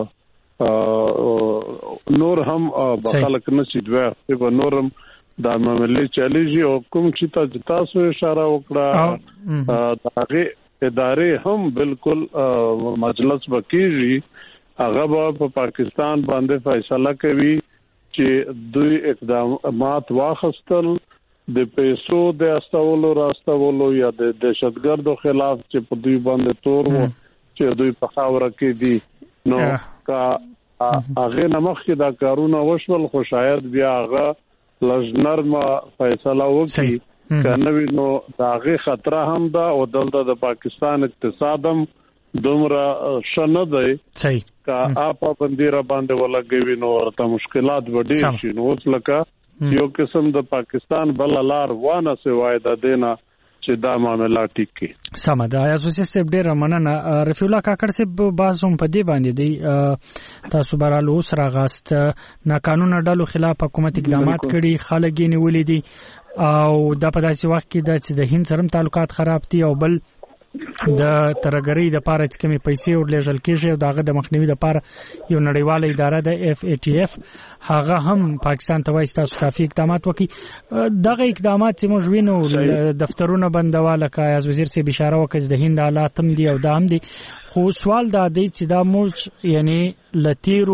نور هم بخلک نشي دوه په نورم د معاملې چالیږي او کوم چې تاسو اشاره وکړه دغه ادارې هم بالکل مجلس وکیږي هغه په پاکستان باندې فیصله کوي چې دوی اقدامات واخستل د پیسو د استولو راستولو یا د دهشتګردو خلاف چې په دوی باندې تور وو چې دوی په خاوره کې دي نو کا هغه نمخ کې دا کارونه وشول خو شاید بیا هغه لجنرمه فیصله وکړي کنه نو دا هغه خطر هم ده او دلته د پاکستان اقتصادم دومره شنه دی صحیح کا اپا بندیره باندې ولګوي نو ورته مشکلات وډیر شي نو اوس لکه یو قسم د پاکستان بل لار وانه سوای د دینه چې دا معاملې ټیک کی سم ده ایاز وسې ډیر مننه رفیع الله کاکړ صاحب بازوم په دې باندې دی تاسو برالو سره غاست ناقانونه ډلو خلاف حکومت اقدامات کړي خلک یې نیولې دي او دا په داسې وخت کې د چې د هند سره تعلقات خراب دي او بل د ترګری د پاره چې کمی پیسې ورلېږل کېږي او دغه د مخنیوي لپاره یو نړیواله اداره د اف ای ټی اف هغه هم پاکستان ته وایي تاسو کافي اقدامات وکړي دغه اقدامات چې موږ وینو دفترونه بندواله کا از وزیر سي اشاره وکړه د هند حالات هم دي او دا هم دي خو سوال دا دی چې دا موږ یعنی لتیرو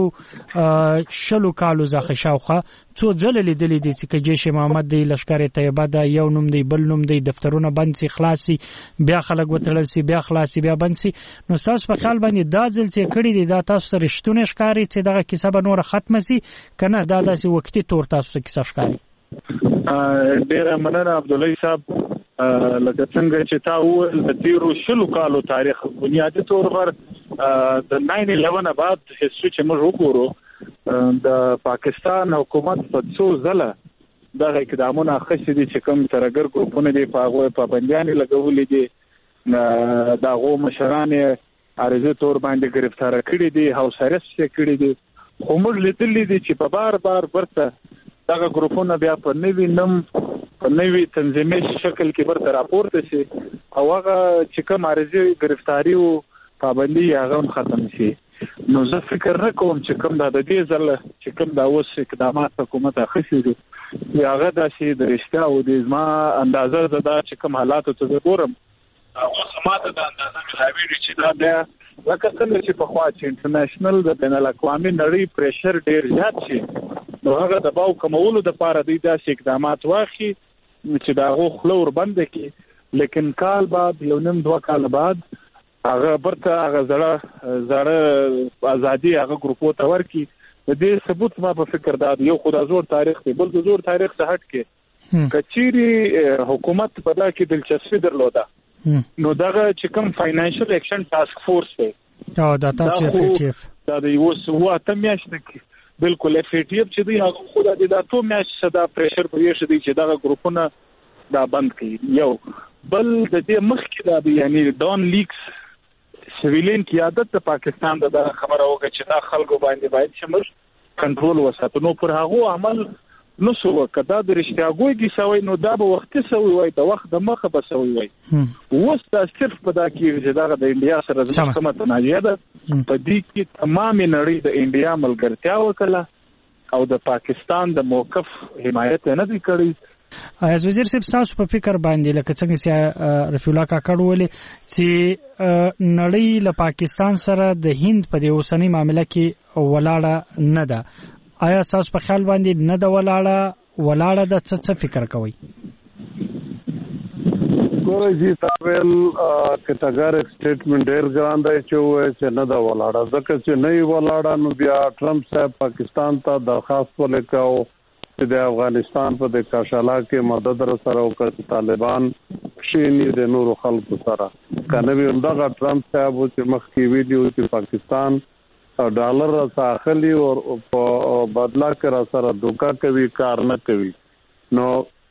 شلو کالو ځخه شاوخه څو ځله لیدلې دي چې جيش محمد دی لشکره طیبه دا یو نوم دی بل نوم دی دفترونه بند سي خلاصي بیا خلک وتړل سي بیا خلاصي بیا بند سي نو تاسو په خیال باندې دا ځل چې کړی دی دا تاسو سره شتونه ښکاری چې دغه کیسه به نور ختم سي کنه دا داسې وختي تور تاسو ته کیسه ښکاری ډیر مننه عبد الله صاحب لکه څنګه چې تا وویل د تیرو شلو کالو تاریخ بنیادی طور پر د ناین الیون بعد هیڅ چې موږ وګورو د پاکستان حکومت په څو ځله دغه اقدامونه اخیستي دي چې کوم ترګر ګروپونه دي په هغه پابندیانې لګولې دي دغه مشران عارضه تور باندې گرفتار کړي دي هاوس ارست کړي دي خو موږ لیدلې دي چې په بار بار ورته دغه ګروپونه بیا په نوی نم په نوی تنظیمي شکل کې ورته راپورته شي او هغه چې کوم عارضه گرفتاری او پابندي هغه ختم شي نو زه فکر نه کوم چې کوم د دې ځل چې کوم دا اوس اقدامات حکومت اخیستي دي هغه د شي د رښتیا او د ځما اندازه زده چې کوم حالات ته ګورم اوس ماته د اندازه ملایوي چې دا د لکه څنګه چې په خوا چې انټرنیشنل د بین الاقوامي نړۍ پریشر ډیر زیات شي نو هغه د باو کمولو د پاره د داسې اقدامات واخی چې دا غو خلور بند کی لیکن کال بعد یو نیم دوه کال بعد هغه برته هغه زړه زړه ازادي هغه ګروپو ته ورکی د دې ثبوت ما په فکر دا یو خدای زور تاریخ دی بل د زور تاریخ څخه هټ کې کچيري حکومت په دا کې دلچسپي درلوده نو دغه چې کوم فاینانشل اکشن ټاسک فورس دی او دا تاسو اف ای ټی اف دا د یو سوا تمیاشت بالکل اف ای ټی اف چې دی هغه خو د دا ټو میاش صدا پریشر پرې شي چې دغه ګروپونه دا بند کړي یو بل د دې مخ کې دا یعنی ډون لیکس سویلین قیادت د پاکستان د خبره وکړه چې دا خلکو باندې باید چې موږ کنټرول وساتو نو پر هغه عمل نو سو کدا د رښتیاګوي کې سوي نو دا به وخت سوي وای د وخت د مخه به سوي وای اوس دا صرف په دا کې چې دا د انډیا سره زموږ کومه تناجیه ده په دې کې تمام نړۍ د انډیا ملګرتیا وکړه او د پاکستان د موقف حمایت نه دی کړی. از وزیر صاحب تاسو په فکر باندې لکه څنګه چې رفیع الله کاکړ ویلي چې نړۍ له پاکستان سره د هند په دې اوسنۍ معاملې کې ولاړه نه ده، آیا تاسو په خیال باندې نه ده ولاړه ولاړه ده څه څه فکر کوئ؟ ګورئ جی تاویل کټاګر سټیټمنټ ډېر ګران دی چې وایي چې نه ده ولاړه، ځکه چې نه یې ولاړه نو بیا ټرمپ صاحب پاکستان ته درخواست ولیکاو چې د افغانستان په د کاشالا کې مدد سره وکړي طالبان شینی د نورو خلکو سره کنه وي همدغه ټرمپ صاحب چې مخکې ویډیو چې پاکستان ډالر راځخلی او په بدلا کې را سره دوکا کوي کار نه کوي. نو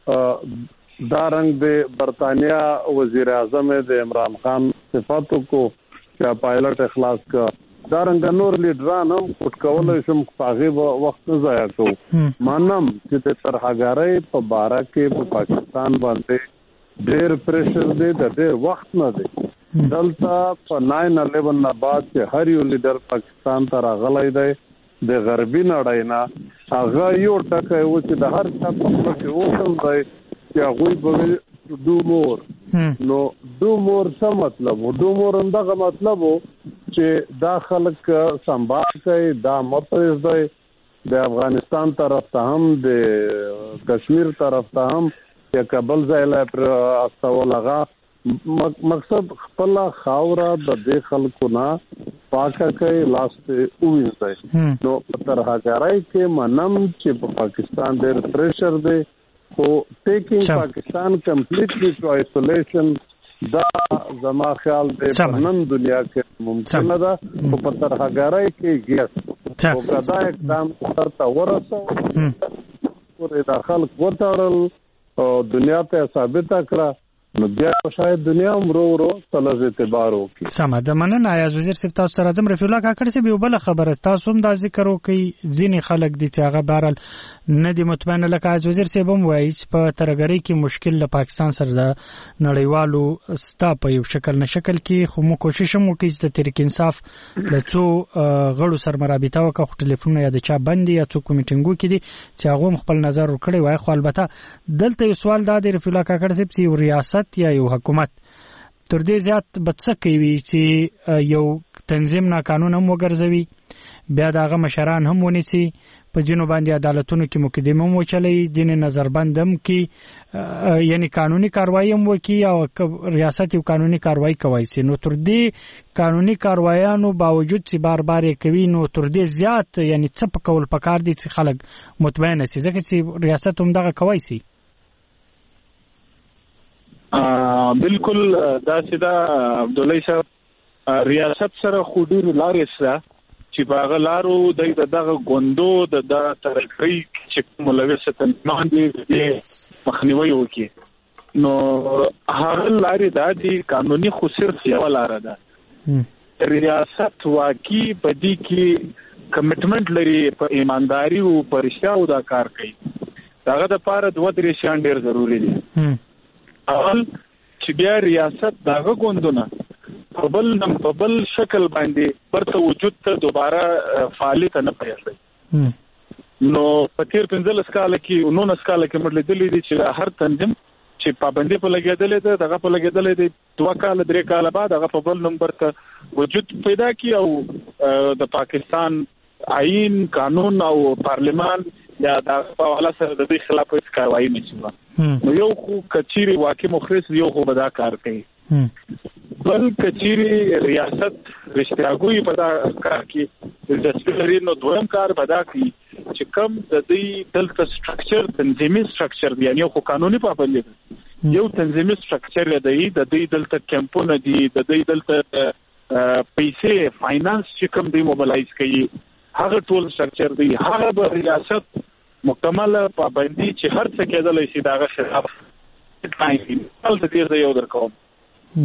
دا رنګ د برتانیا وزیر اعظم د عمران خان صفاتو کو چې پایلټ اخلاص کا دا رنګ نور لیډران هم کوټ کولای شم پاغي وخت نه ضایع کوو. مانم چې د ترهګرۍ په باره کې په پاکستان باندې ډېر پریشر دی د ډېر وخت نه دی. دلته په ناین الیون نه بعد چې هر یو لیډر پاکستان ته راغلی دی د غربي نړۍ نه هغه یو ټکی و چې د هر چا په خپل کې وکم دی چې هغه به ډو مور نو ډو مور څه مطلب و ډو مور همدغه مطلب و چې دا خلک سنبال کوي دا مپریز دی د افغانستان طرف ته هم د کشمیر طرف ته هم یا کابل ځای لا پر استول هغه مقصد خپل خاوره د دې خلکو نه پاکه کوي لاست وینځي. نو تر هغه کې منم چې په پاکستان ډېر پریشر دی خو ټیکینګ پاکستان کمپلیټلی ټو آیسولیشن دا زما خیال دی نن دنیا کې ممکن نه ده او په تر هغه کې ګیس او دا اقدام ترته ورسو پورې داخل کوترل او دنیا ته ثابت کړه نو بیا شاید دنیا عمرو ورو تلز اعتبار وکړي. سم ده مننه. ایاز وزیر صاحب تاسو سره زم رفیع الله کاکړ صاحب یو بل خبره تاسو هم دا ذکر وکړي ځینې خلک دي چې هغه بهرحال نه دي مطمئن لکه ایاز وزیر صاحب هم وایي چې په ترګری کې مشکل له پاکستان سره د نړیوالو ستا په یو شکل نه شکل کې خو مو کوشش هم وکړي چې د تحریک انصاف له څو غړو سره مرابطه وکړو خو ټلیفون یا د چا بندي یا څو کمیټینګو کې دي چې هغه خپل نظر ورکړي وای خو البته دلته یو سوال دا دی رفیع الله کاکړ صاحب چې ریاست یا یو حکومت تر دې زیات بڅ کوي چې یو تنظیم ناقانون هم وګرځوي بیا داغه مشران هم ونیسي په جنو باندې عدالتونو کې مقدمه مو چلی ځینې نظربند هم کې یعنی قانوني کاروایی هم وکي او ریاست یو قانوني کاروایی کوي سي نو تر دې قانوني کاروایانو باوجود چې بار بار کوي نو تر دې زیات یعنی څه په کول پکار دي چې خلک مطمئن شي ځکه چې ریاست هم دغه کوي سي. بالکل دا چې دا عبد الله صاحب ریاست سره خودي لارې سره چې باغ لارو د دغه غوندو د ترقی چې ملوثه باندې مخنیوي وکړي نو هغه لارې د دې قانوني خو صرف یو لار ده. ریاست واقعي بدی کې کمټمنټ لري په ایمانداري او پرشتیا او دا کار کوي داغه د پاره دوه درې شان ډیر ضروری دي. اول چې بیا ریاست داغه غوندونه په بل نم په بل شکل باندې پرته وجود ته دوباره فعالیت نه پیښوي. نو په تیر پنځلس کال کې نو نس کال کې مړل دي چې هر تنظیم چې پابندي په لګیدلې ده دغه په لګیدلې دي دوه کال درې کال بعد هغه په بل نمبر ته وجود پیدا کی او د پاکستان آئین قانون او پارلمان یا د حواله سره د دې خلاف هیڅ کاروایی نه شوه. نو یو خو کچيري واقع مخرس یو خو بدا کار کوي بل کچيري ریاست رښتیاګوي په دا کار کې د سپیلري نو دویم کار بدا کوي چې کوم د دې دلته سټرکچر تنظیمي سټرکچر دی یعنی خو قانوني پابندي یو تنظیمي سټرکچر دی د دې دلته کمپونه دي د دې دلته پیسې فاینانس چې کوم دی موبلایز کوي هغه ټول سټرکچر دی هغه به ریاست مکمل پابندي چې هر څه کېدل شي داغه خلاف ټایم ول د دې یو درکوم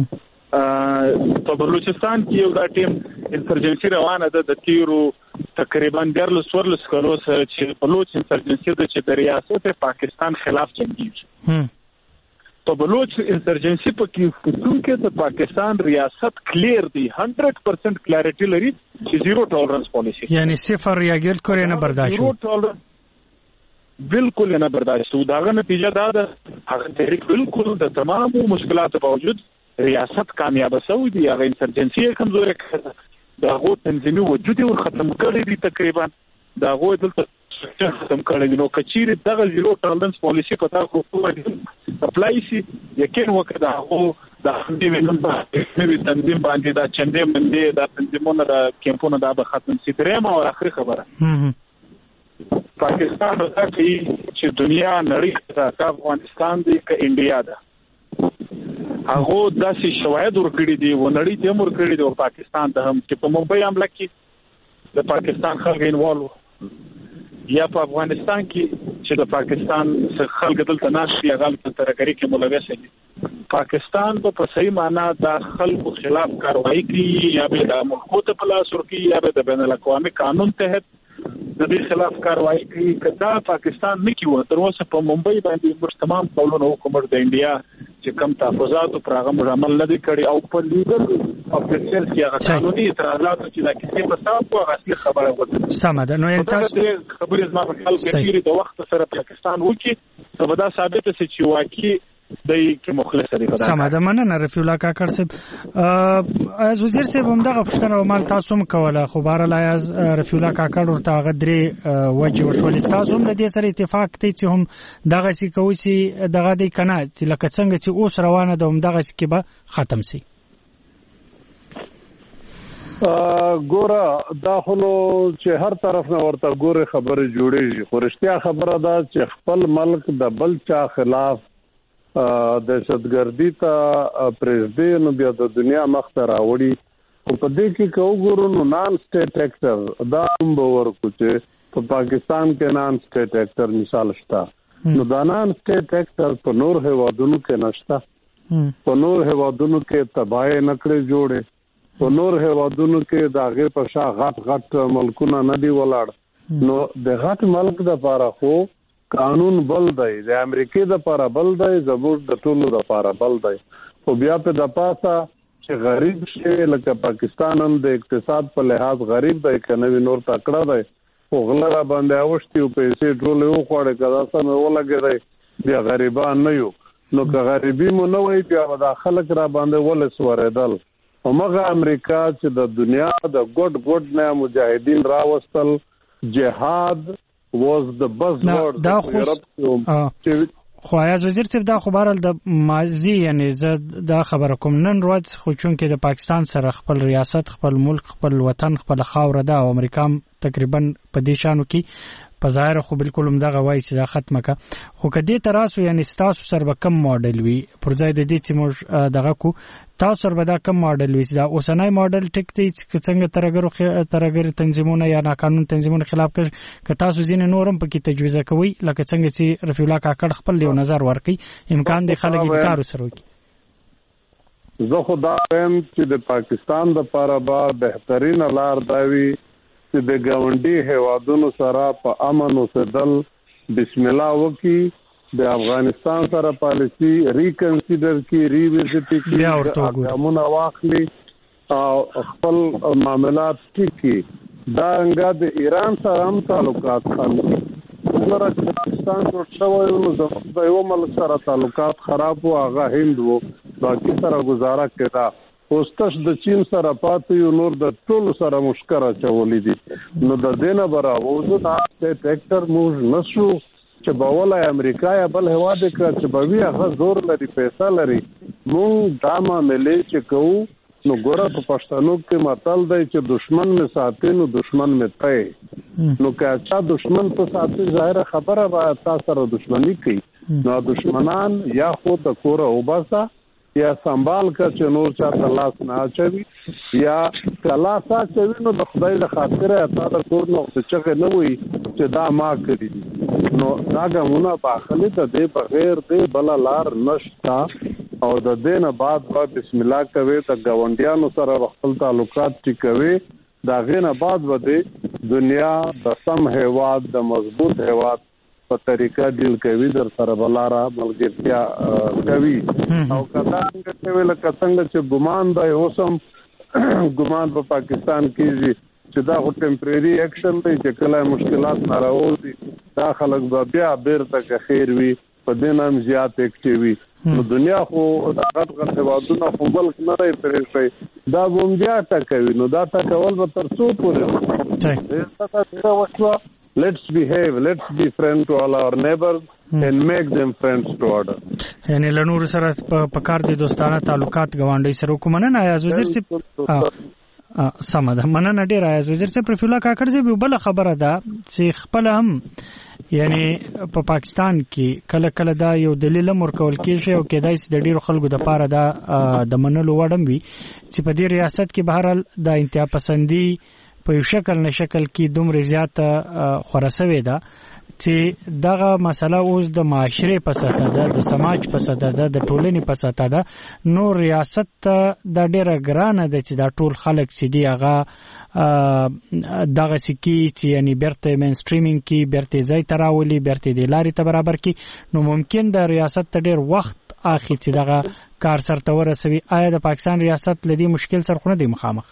په بلوچستان کې یو د ټیم انسرجنسي روانه ده د تیرو تقریبا ډیرلس ورلس کلو سره چې بلوچ انسرجنسي د چې د ریاست پاکستان خلاف جنګیږي. په بلوچ انسرجنسي په کې کوم کې د پاکستان ریاست کلیر دی هنډرډ پرسنٹ کلیریټي لري چې زیرو ټولرنس پالیسی یعنی صفر یا ګل کورې نه برداشت زیرو ټولرنس بالکل نه برداشت و داغه نتیجه دا ده هغه تحریک بالکل د تمامو مشکلاتو باوجود ریاست کامیاب شوی دی. هغه انسرجنسي کمزوري کړه داغه تنظیمي وجود ور ختم کړی دی تقریبا داغه دلته ختم کړی نو کچیر دغه زیرو ټولرنس پالیسی په تاسو کومه اپلای شي یقین وکړه هغه د همدې وینم په تنظیم باندې دا چندې باندې دا تنظیمونه د کیمپونو دا به ختم شي. درېمه او اخري خبره پاکستان دا کوي چې دنیا نړۍ ته افغانستان دی که انډیا ده هغه داسې شواهد ورکړي دي و نړۍ ته ورکړي دي او پاکستان ته هم چې په ممبئی حمله کې د پاکستان خلک انوالو یا په افغانستان کې چې د پاکستان څخه خلک دلته ناشي غل ترګری کې ملوث دي پاکستان په صحیح معنا د خلکو خلاف کاروایی کوي یا به د ملکو ته پلاس ورکی یا به د بین الاقوامي قانون تحت د دې خلاف کاروایی کوي کدا پاکستان نه کیو تر اوسه په ممبئی باندې موږ تمام قولونه حکومت د انډیا چې کم تحفظات او پروګرام عمل نه دي کړی او په لیګل افیشل کې هغه قانوني اعتراضات چې دا کیسه په تاسو په اصلي خبره وکړه سمه نو تاسو خبرې زما په خلک کېږي د وخت سره پاکستان وکي نو دا ثابت شي چې واقعي دای کې مخلص لري. سمه ده مننه رفیع الله کاکړ صاحب از وزیر صاحب هم دغه پښتنه مال تاسو هم کوله خو بهر لا از رفیع الله کاکړ ورته غدري وجه وشول تاسو هم د دې سره اتفاق ته چې هم دغه سي کوسي دغه د کنه چې لکه څنګه چې اوس روانه ده هم دغه سي کې به ختم سي. ګوره دا خو چې هر طرف نه ورته ګوره خبره جوړیږي خو رښتیا خبره ده چې خپل ملک د بل چا خلاف دهشتګردي ته پرېږدي نو بیا د دنیا مخ ته راوړي خو په دې کې که وګورو نو نان سټیټ ایکټر دا هم به ورکو چې په پاکستان کې نان سټیټ ایکټر مثال شته نو دا نان سټیټ ایکټر په نور هیوادونو کې نشته په نور هیوادونو کې تباہي نکړې جوړې په نور هیوادونو کې د هغې په شا غټ غټ ملکونه نه دي ولاړ نو د غټ ملک دپاره خو قانون بل دی د امریکای د لپاره بل دی زموږ د ټولو د لپاره بل دی خو بیا په د پاسه چې غریب شي لکه پاکستان هم د اقتصاد په لحاظ غریب دی که نوی نور تکړه دی خو غله را باندې اوښتي او پیسې ټولې وخوړې که دا سمې ولګېدی بیا غریبان نه یو نو که غریبي مو نه وای بیا به دا خلک را باندې ولس ورېدل همغه امریکا چې د دنیا د ګوټ ګوټ نه مجاهدین راوستل جهاد was the buzzword دا خو خو ایاز وزیر صاحب دا خو بهرحال د ماضي یعنی زه دا خبره کوم نن ورځ خو چونکې د پاکستان سره خپل ریاست خپل ملک خپل وطن خپل خاوره ده او امریکا تقریبا په دې شانو کې په ظاهر خو بالکل هم دغه وایي چې دا ختمه کا خو که دې تراسو یعنی تاسو سره به کم ماډل وي پر ځای د دې چې موږ دغه کو تاسو سره به دا کم ماډل وي چې دا اوسنی ماډل ټیک دی چې څنګه ترګرو ترګر تنظیمونه یا ناقانون تنظیمونه خلاف کړي که تاسو ځینې نورم پکې تجویزه کوي لکه څنګه چې رفیع الله کاکړ خپل یو نظر ورکړي امکان دی خلک یې کار سره وکړي. زه خو دا وایم چې د پاکستان دپاره به بهترینه لار دا وي چې د ګاونډي هیوادونو سره په امن اوسېدل بسم الله وکړي د افغانستان سره پالیسي ریکنسیډر کړي ریویزټ کړي ګامونه واخلي او خپل معاملات ټیک کړي دا څنګه د ایران سره هم تعلقات خامي سره پاکستان جوړ شوی نو د یو ملک سره تعلقات خراب وو هغه هند وو باقي سره گزاره کړه اوستش د چین سره پاتې یو نور د ټولو سره مشکره چولې دي نو د دینه براوځو دا ټریکټر موږ نشو چې باولای امریکا یا بل هواد کې چې بوي هغه زور لري پیسې لري موږ دا معاملې چې کوو نو ګوره په پښتنو کې متل دی چې دشمن می ساتي نو دشمن می پي نو که چا دشمن په ساتي ظاهر خبره به تاسو سره دشمنی کوي نو دشمنان یا خو د کوره وباسه یا سنبال کا چې نور چا تلاش نه اچوي یا تلاش اچوي نو د خدای د خاطر اته د کور نو چې نه وي چې دا ما کړی نو دا ګمونه باخلي ته د بغیر د بل لار نشتا او د دینه بعد په بسم الله کوي ته گاونډیانو سره خپل تعلقات ټیکوي دا غینه بعد وده دنیا د سم هیواد د مضبوط هیواد په طریقه ډیل کوي در سره بلاره ملګرتیا کوي او کدا څنګه ویل کڅنګ چې ګمان دی اوسم ګمان په پاکستان کې چې دا هو ټمپرری اکشن دی چې کله مشکلات ناراوي دا خلک به بیا بیرته خیر وي په دینم زیات اکټیوي نو دنیا خو دا غټ غټ هوادونه خو بل نه لري پرېږي دا بوم بیا ټکوي نو دا ټکول به تر څو پورې صحیح let's behave let's be friend to all our neighbors hmm. and make them friends to order یعنی لنور سره په کار دي دوستانه تعلقات غونډي سره کومنه نه ایاز وزیر سي سمده مننه ډیر ایاز وزیر سي پرفیولا کاکړ سي بل خبره ده چې خپل هم یعنی په پا پاکستان کې کله کله دا یو دلیل مرکول کېږي او کېدای شي د ډیرو خلکو د پاره دا د منلو وړم وي چې په دې ریاست کې بهرال د انتها پسندي په یو شکل نه شکل کې دومره زیاته خورسوي ده چې دغه مسله اوس د معاشره په سطح ده د سماج په سطح ده د ټولنې په سطح ده نو ریاست د ډیره ګرانه ده چې دا ټول خلک سیدي هغه دغه سکی چې یعنی برته مین سټریمینګ کې برته ځای تراولي برته د لارې ته برابر کې نو ممکن د ریاست ته ډیر وخت اخی چې دغه کار سره ورسوي آیا د پاکستان ریاست لدی مشکل سره خونه دی مخامخ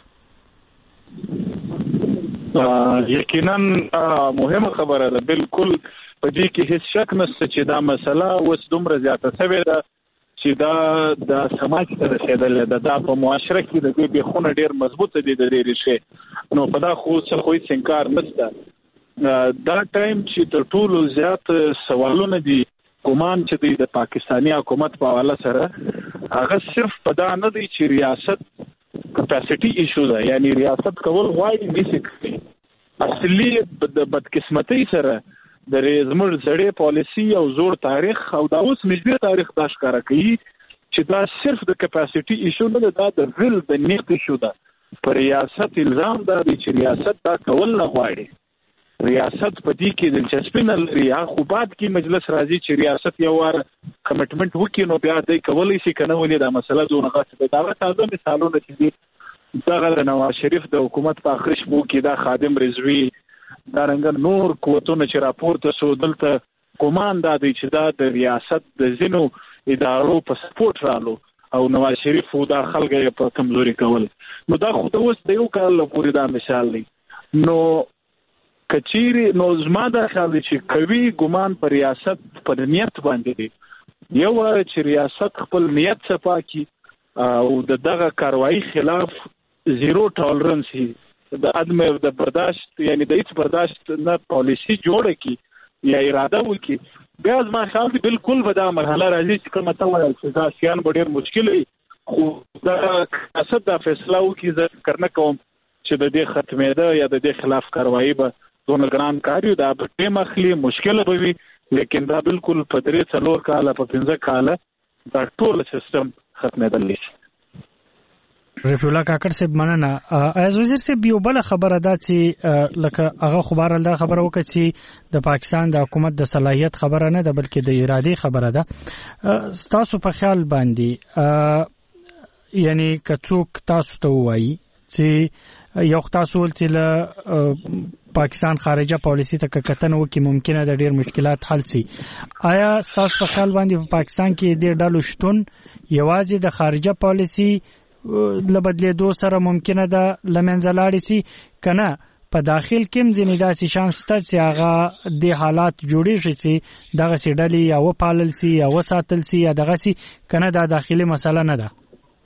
یقینا مهمه خبره ده بالکل په دې کې هیڅ شک نشته چې دا مسله اوس دومره زیاته شوې ده چې دا د سماج ته رسیدلې ده دا په معاشره کې د دې بخونه ډیر مضبوطه دي د ډېر شي نو په دا خو څه خو هیڅ انکار نشته دا ټایم چې تر ټولو زیات سوالونه دي ګومان چې د پاکستاني حکومت په حواله سره هغه صرف په دا نه دی چې ریاست کپاسټي ایشو ده یعنی ریاست کول غواړي نشي کوي اصلي د بدقسمتۍ سره د زموږ زړې پالیسی او زوړ تاریخ او دا اوس مجبور تاریخ دا ښکاره کوي چې دا صرف د کپاسټي ایشو نه ده دا د ویل د نیت ایشو ده پر ریاست الزام دا دی چې ریاست دا کول نه غواړي ریاست په دې کې دلچسپي نه لري خو بعد کې مجلس راځي چې ریاست یو وار کمټمنټ وکړي نو بیا دې کولای شي کنه ولې دا مسله زونه غاټه دا تازه مثالونه چې دغه د نواز شریف د حکومت په اخر شپو کې دا خادم رضوی دا رنګ نور قوتونه چې راپورته شو دلته کومان دا دی چې دا د ریاست د زینو ادارو په سپورټ رالو او نواز شریف دا خلګي په کمزوري کول نو دا خو ته اوس د یو کال لپاره دا مثال دی نو کچيري نو زما دا خیال چې کوي ګمان پر ریاست پر نیت باندې دی یو چې ریاست خپل نیت صفا کی او د دغه کاروایی خلاف زیرو ټالرنس د عدم د برداشت یعنی د هیڅ برداشت نه پالیسی جوړه کی یا اراده وکي بیا زما خیال دی بالکل به دا مرحله راځي چې کومه ته وایي چې دا سیان ډېر مشکل وي خو دا ریاست دا فیصله وکي زه کرنه کوم چې د دې ختمېده یا د دې خلاف کاروایی به دونه ګران کاریو دا به ټیم اخلي مشکل به وي لیکن دا بالکل په درې څلور کاله په پنځه کاله دا ټول سیستم ختمېدلی شي رفیع الله کاکړ صاحب مننه از وزیر صاحب یو بل خبره ده چې لکه هغه خبر الله خبره وکړي چې د پاکستان د حکومت د صلاحیت خبره نه ده بلکې د ارادي خبره ده تاسو په خیال باندې یعنی کڅوک تاسو ته وایي چې یو تاسو چې له پاکستان خارجه پالیسی ته کتنه وکي ممکنه د ډیر مشکلات حل شي آیا تاسو په خیال باندې په پاکستان کې د ډالو شتون یوازې د خارجه پالیسی لبدلیدو سره ممکنه ده لمنځه لاړ شي کنه په داخل کې ځینې داسې شانس شته چې هغه د حالات جوړیږي چې دغه سیډلی یا و پالل سي یا و ساتل سي یا دغه سي کنه دا داخلي مسله نه ده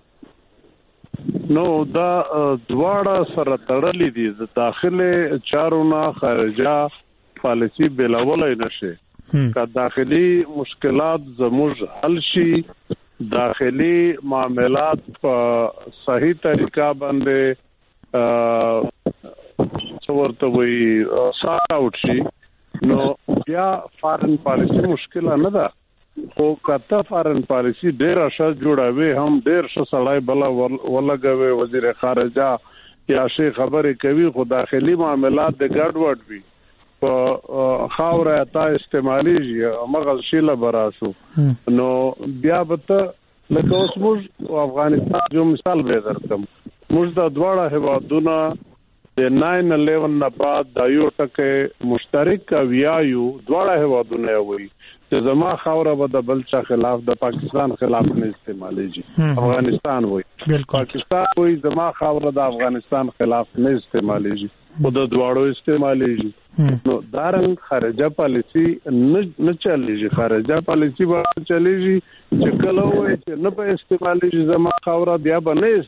نو دا دواړه سره تړلې دي د داخله چارو نه خارجه پالیسی بلاولای نشي که داخلي مشکلات زموږ حل شي داخلي معاملات په صحیح طریقه باندې څورته وي سارت اوټ شي نو بیا فارن پالیسی مشکل نه ده خو کته فارن پالیسی ډیر ښه جوړاوي هم ډیر ښه سړای بل ولګوي وزیر خارجه یا شي خبرې کوي خو داخلي معاملات د ګډ وډ وي په خاوره تا استعمالي مغل شیله براسو نو بیا به ته لکه اوس موږ افغانستان جو مثال به درکم موږ د دواړه هیوادونو د ناین الیون نه بعد د یو ټکي مشترک ویایو دواړه هیوادونه وي چې زما خاوره به د بل چا خلاف د پاکستان خلاف نه استعمالېږي افغانستان وي پاکستان وي زما خاوره د افغانستان خلاف نه استعمالېږي خو د دواړو استعمالېږي نو دارنګ خارجه پالیسی نه چلېږي خارجه پالیسی به چلېږي چې کله وایي چې نه به استعمالېږي زما خاوره بیا به نه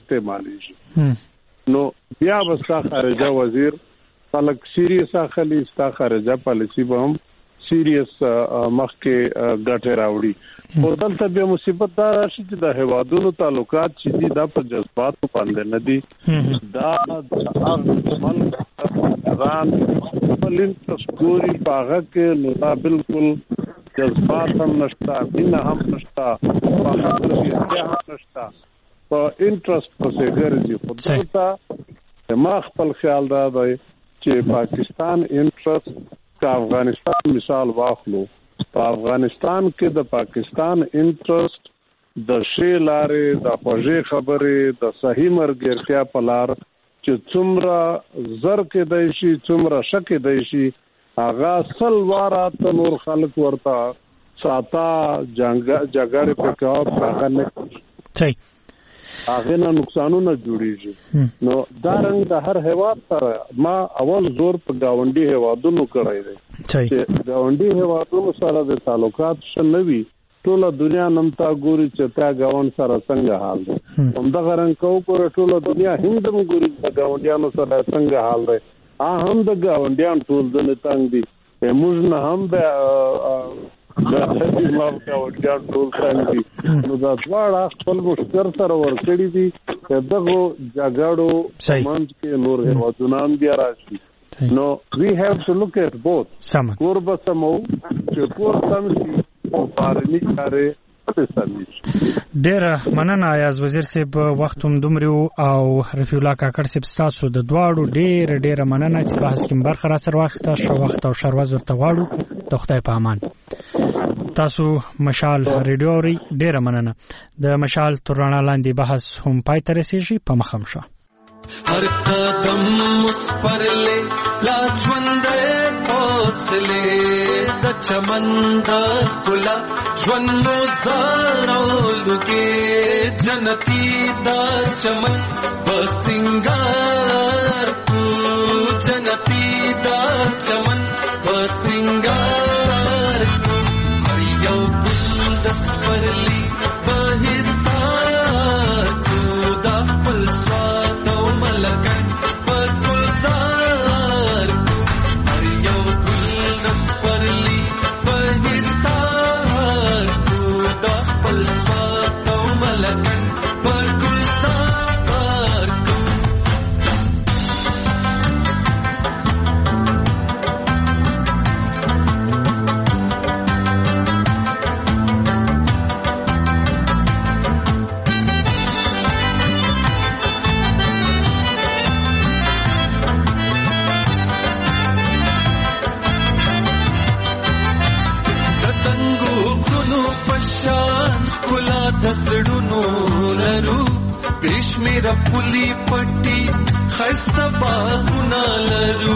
استعمالېږي نو بیا به ستا خارجه وزیر خلک سیریس اخلي ستا خارجه پالیسی به هم سیریس مخکې ګټه راوړي او دلته بیا مصیبت دا راشي چې د هیوادونو تعلقات چې دي دا په جذباتو باندې نه دي دا د ملک ځان پلین تشکوري باغ کې نو دا بالکل جذبات هم نشتا مینه هم نشتا په خاطر کې هم نشتا په انټرست پسې ګرځي خو دلته ما خپل خیال دا دی چې پاکستان انټرست کا افغانستان مثال واخلو په افغانستان کې د پاکستان انټرست د شی لارې د خوږې خبرې د صحیح مرګرتیا په لار چې څومره زر کې دی شي څومره شک دی شي هغه سل واره ته نور خلک ورته ساته جنگ جګړه په کاو هغه نه صحیح هغه نه نقصانونه جوړیږي نو دا رنګ د هر هیواد سره ما اول زور په گاونډي هیوادونو کړی دی چې گاونډي هیوادونو سره د تعلقات شنوي ټول دنیا نمتا ګوري چې تا گاوند سره څنګه حال دی همدا رنګ کو پر ټول دنیا هندم ګوري چې گاونډیانو سره څنګه حال دی ا هم د گاونډیان ټول د نتنګ دي موږ نه هم د دا هدي ماب کا وړاندې ټول څنګه نو دا دواړه خپل مشتر سره ورکړي دي دغه جګړو منځ کې نور هیوادونه بیا راشي نو we have to look at both کوربه سمو چې کور سم شي او بارني کاري ډیر مننه ایاز وزیر صاحب وخت هم دومره او رفیع الله کاکړ صاحب تاسو د دواړو ډیر ډیر مننه چې بحث کې برخه را سره واخسته شو وخت او شروز ورته واړو د خدای په امان تاسو مشال ریډیو ری ډیر مننه د مشال ترانه لاندې بحث هم پای ته رسیږي په مخم شو هر قدم مسپرلے لا ژوندې حوصله د چمن د خلا ژوندو زارولو کې جنتی د چمن بسنګار کو جنتی د چمن بسنګار هر یو ګل د سپرلی په حساب کو د خپل سات ملکن پر گلزار هر یو گل نسپرلی پر حسار کو دا خپل سات و ملکن پر گلزار کو دسړونو لرو کشمیر پولی پټي خسته باغونه لرو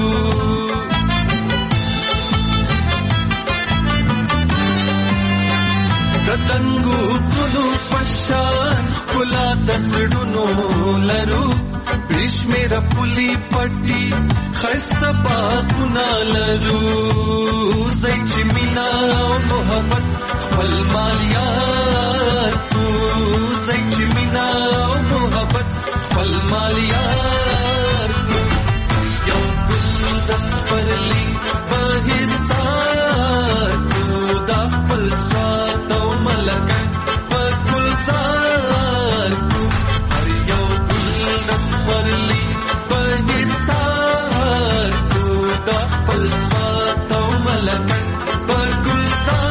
دتنګو غلو پشان کلا دسړونو لرو کشمیر پولی پټي خسته باغونه لرو زای چې مینا او محبت خپل مالیار کو زای چې مینا او محبت خپل مالیار کو یو ګل د سپرلی په حساب کو دا خپل سات او ملکن په گلزار کو هر یو ګل د سپرلی په حساب کو دا خپل سات او ملکن په گلزار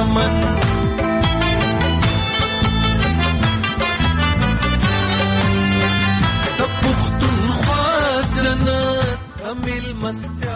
چمن د پښتونخوا جنت امیل مست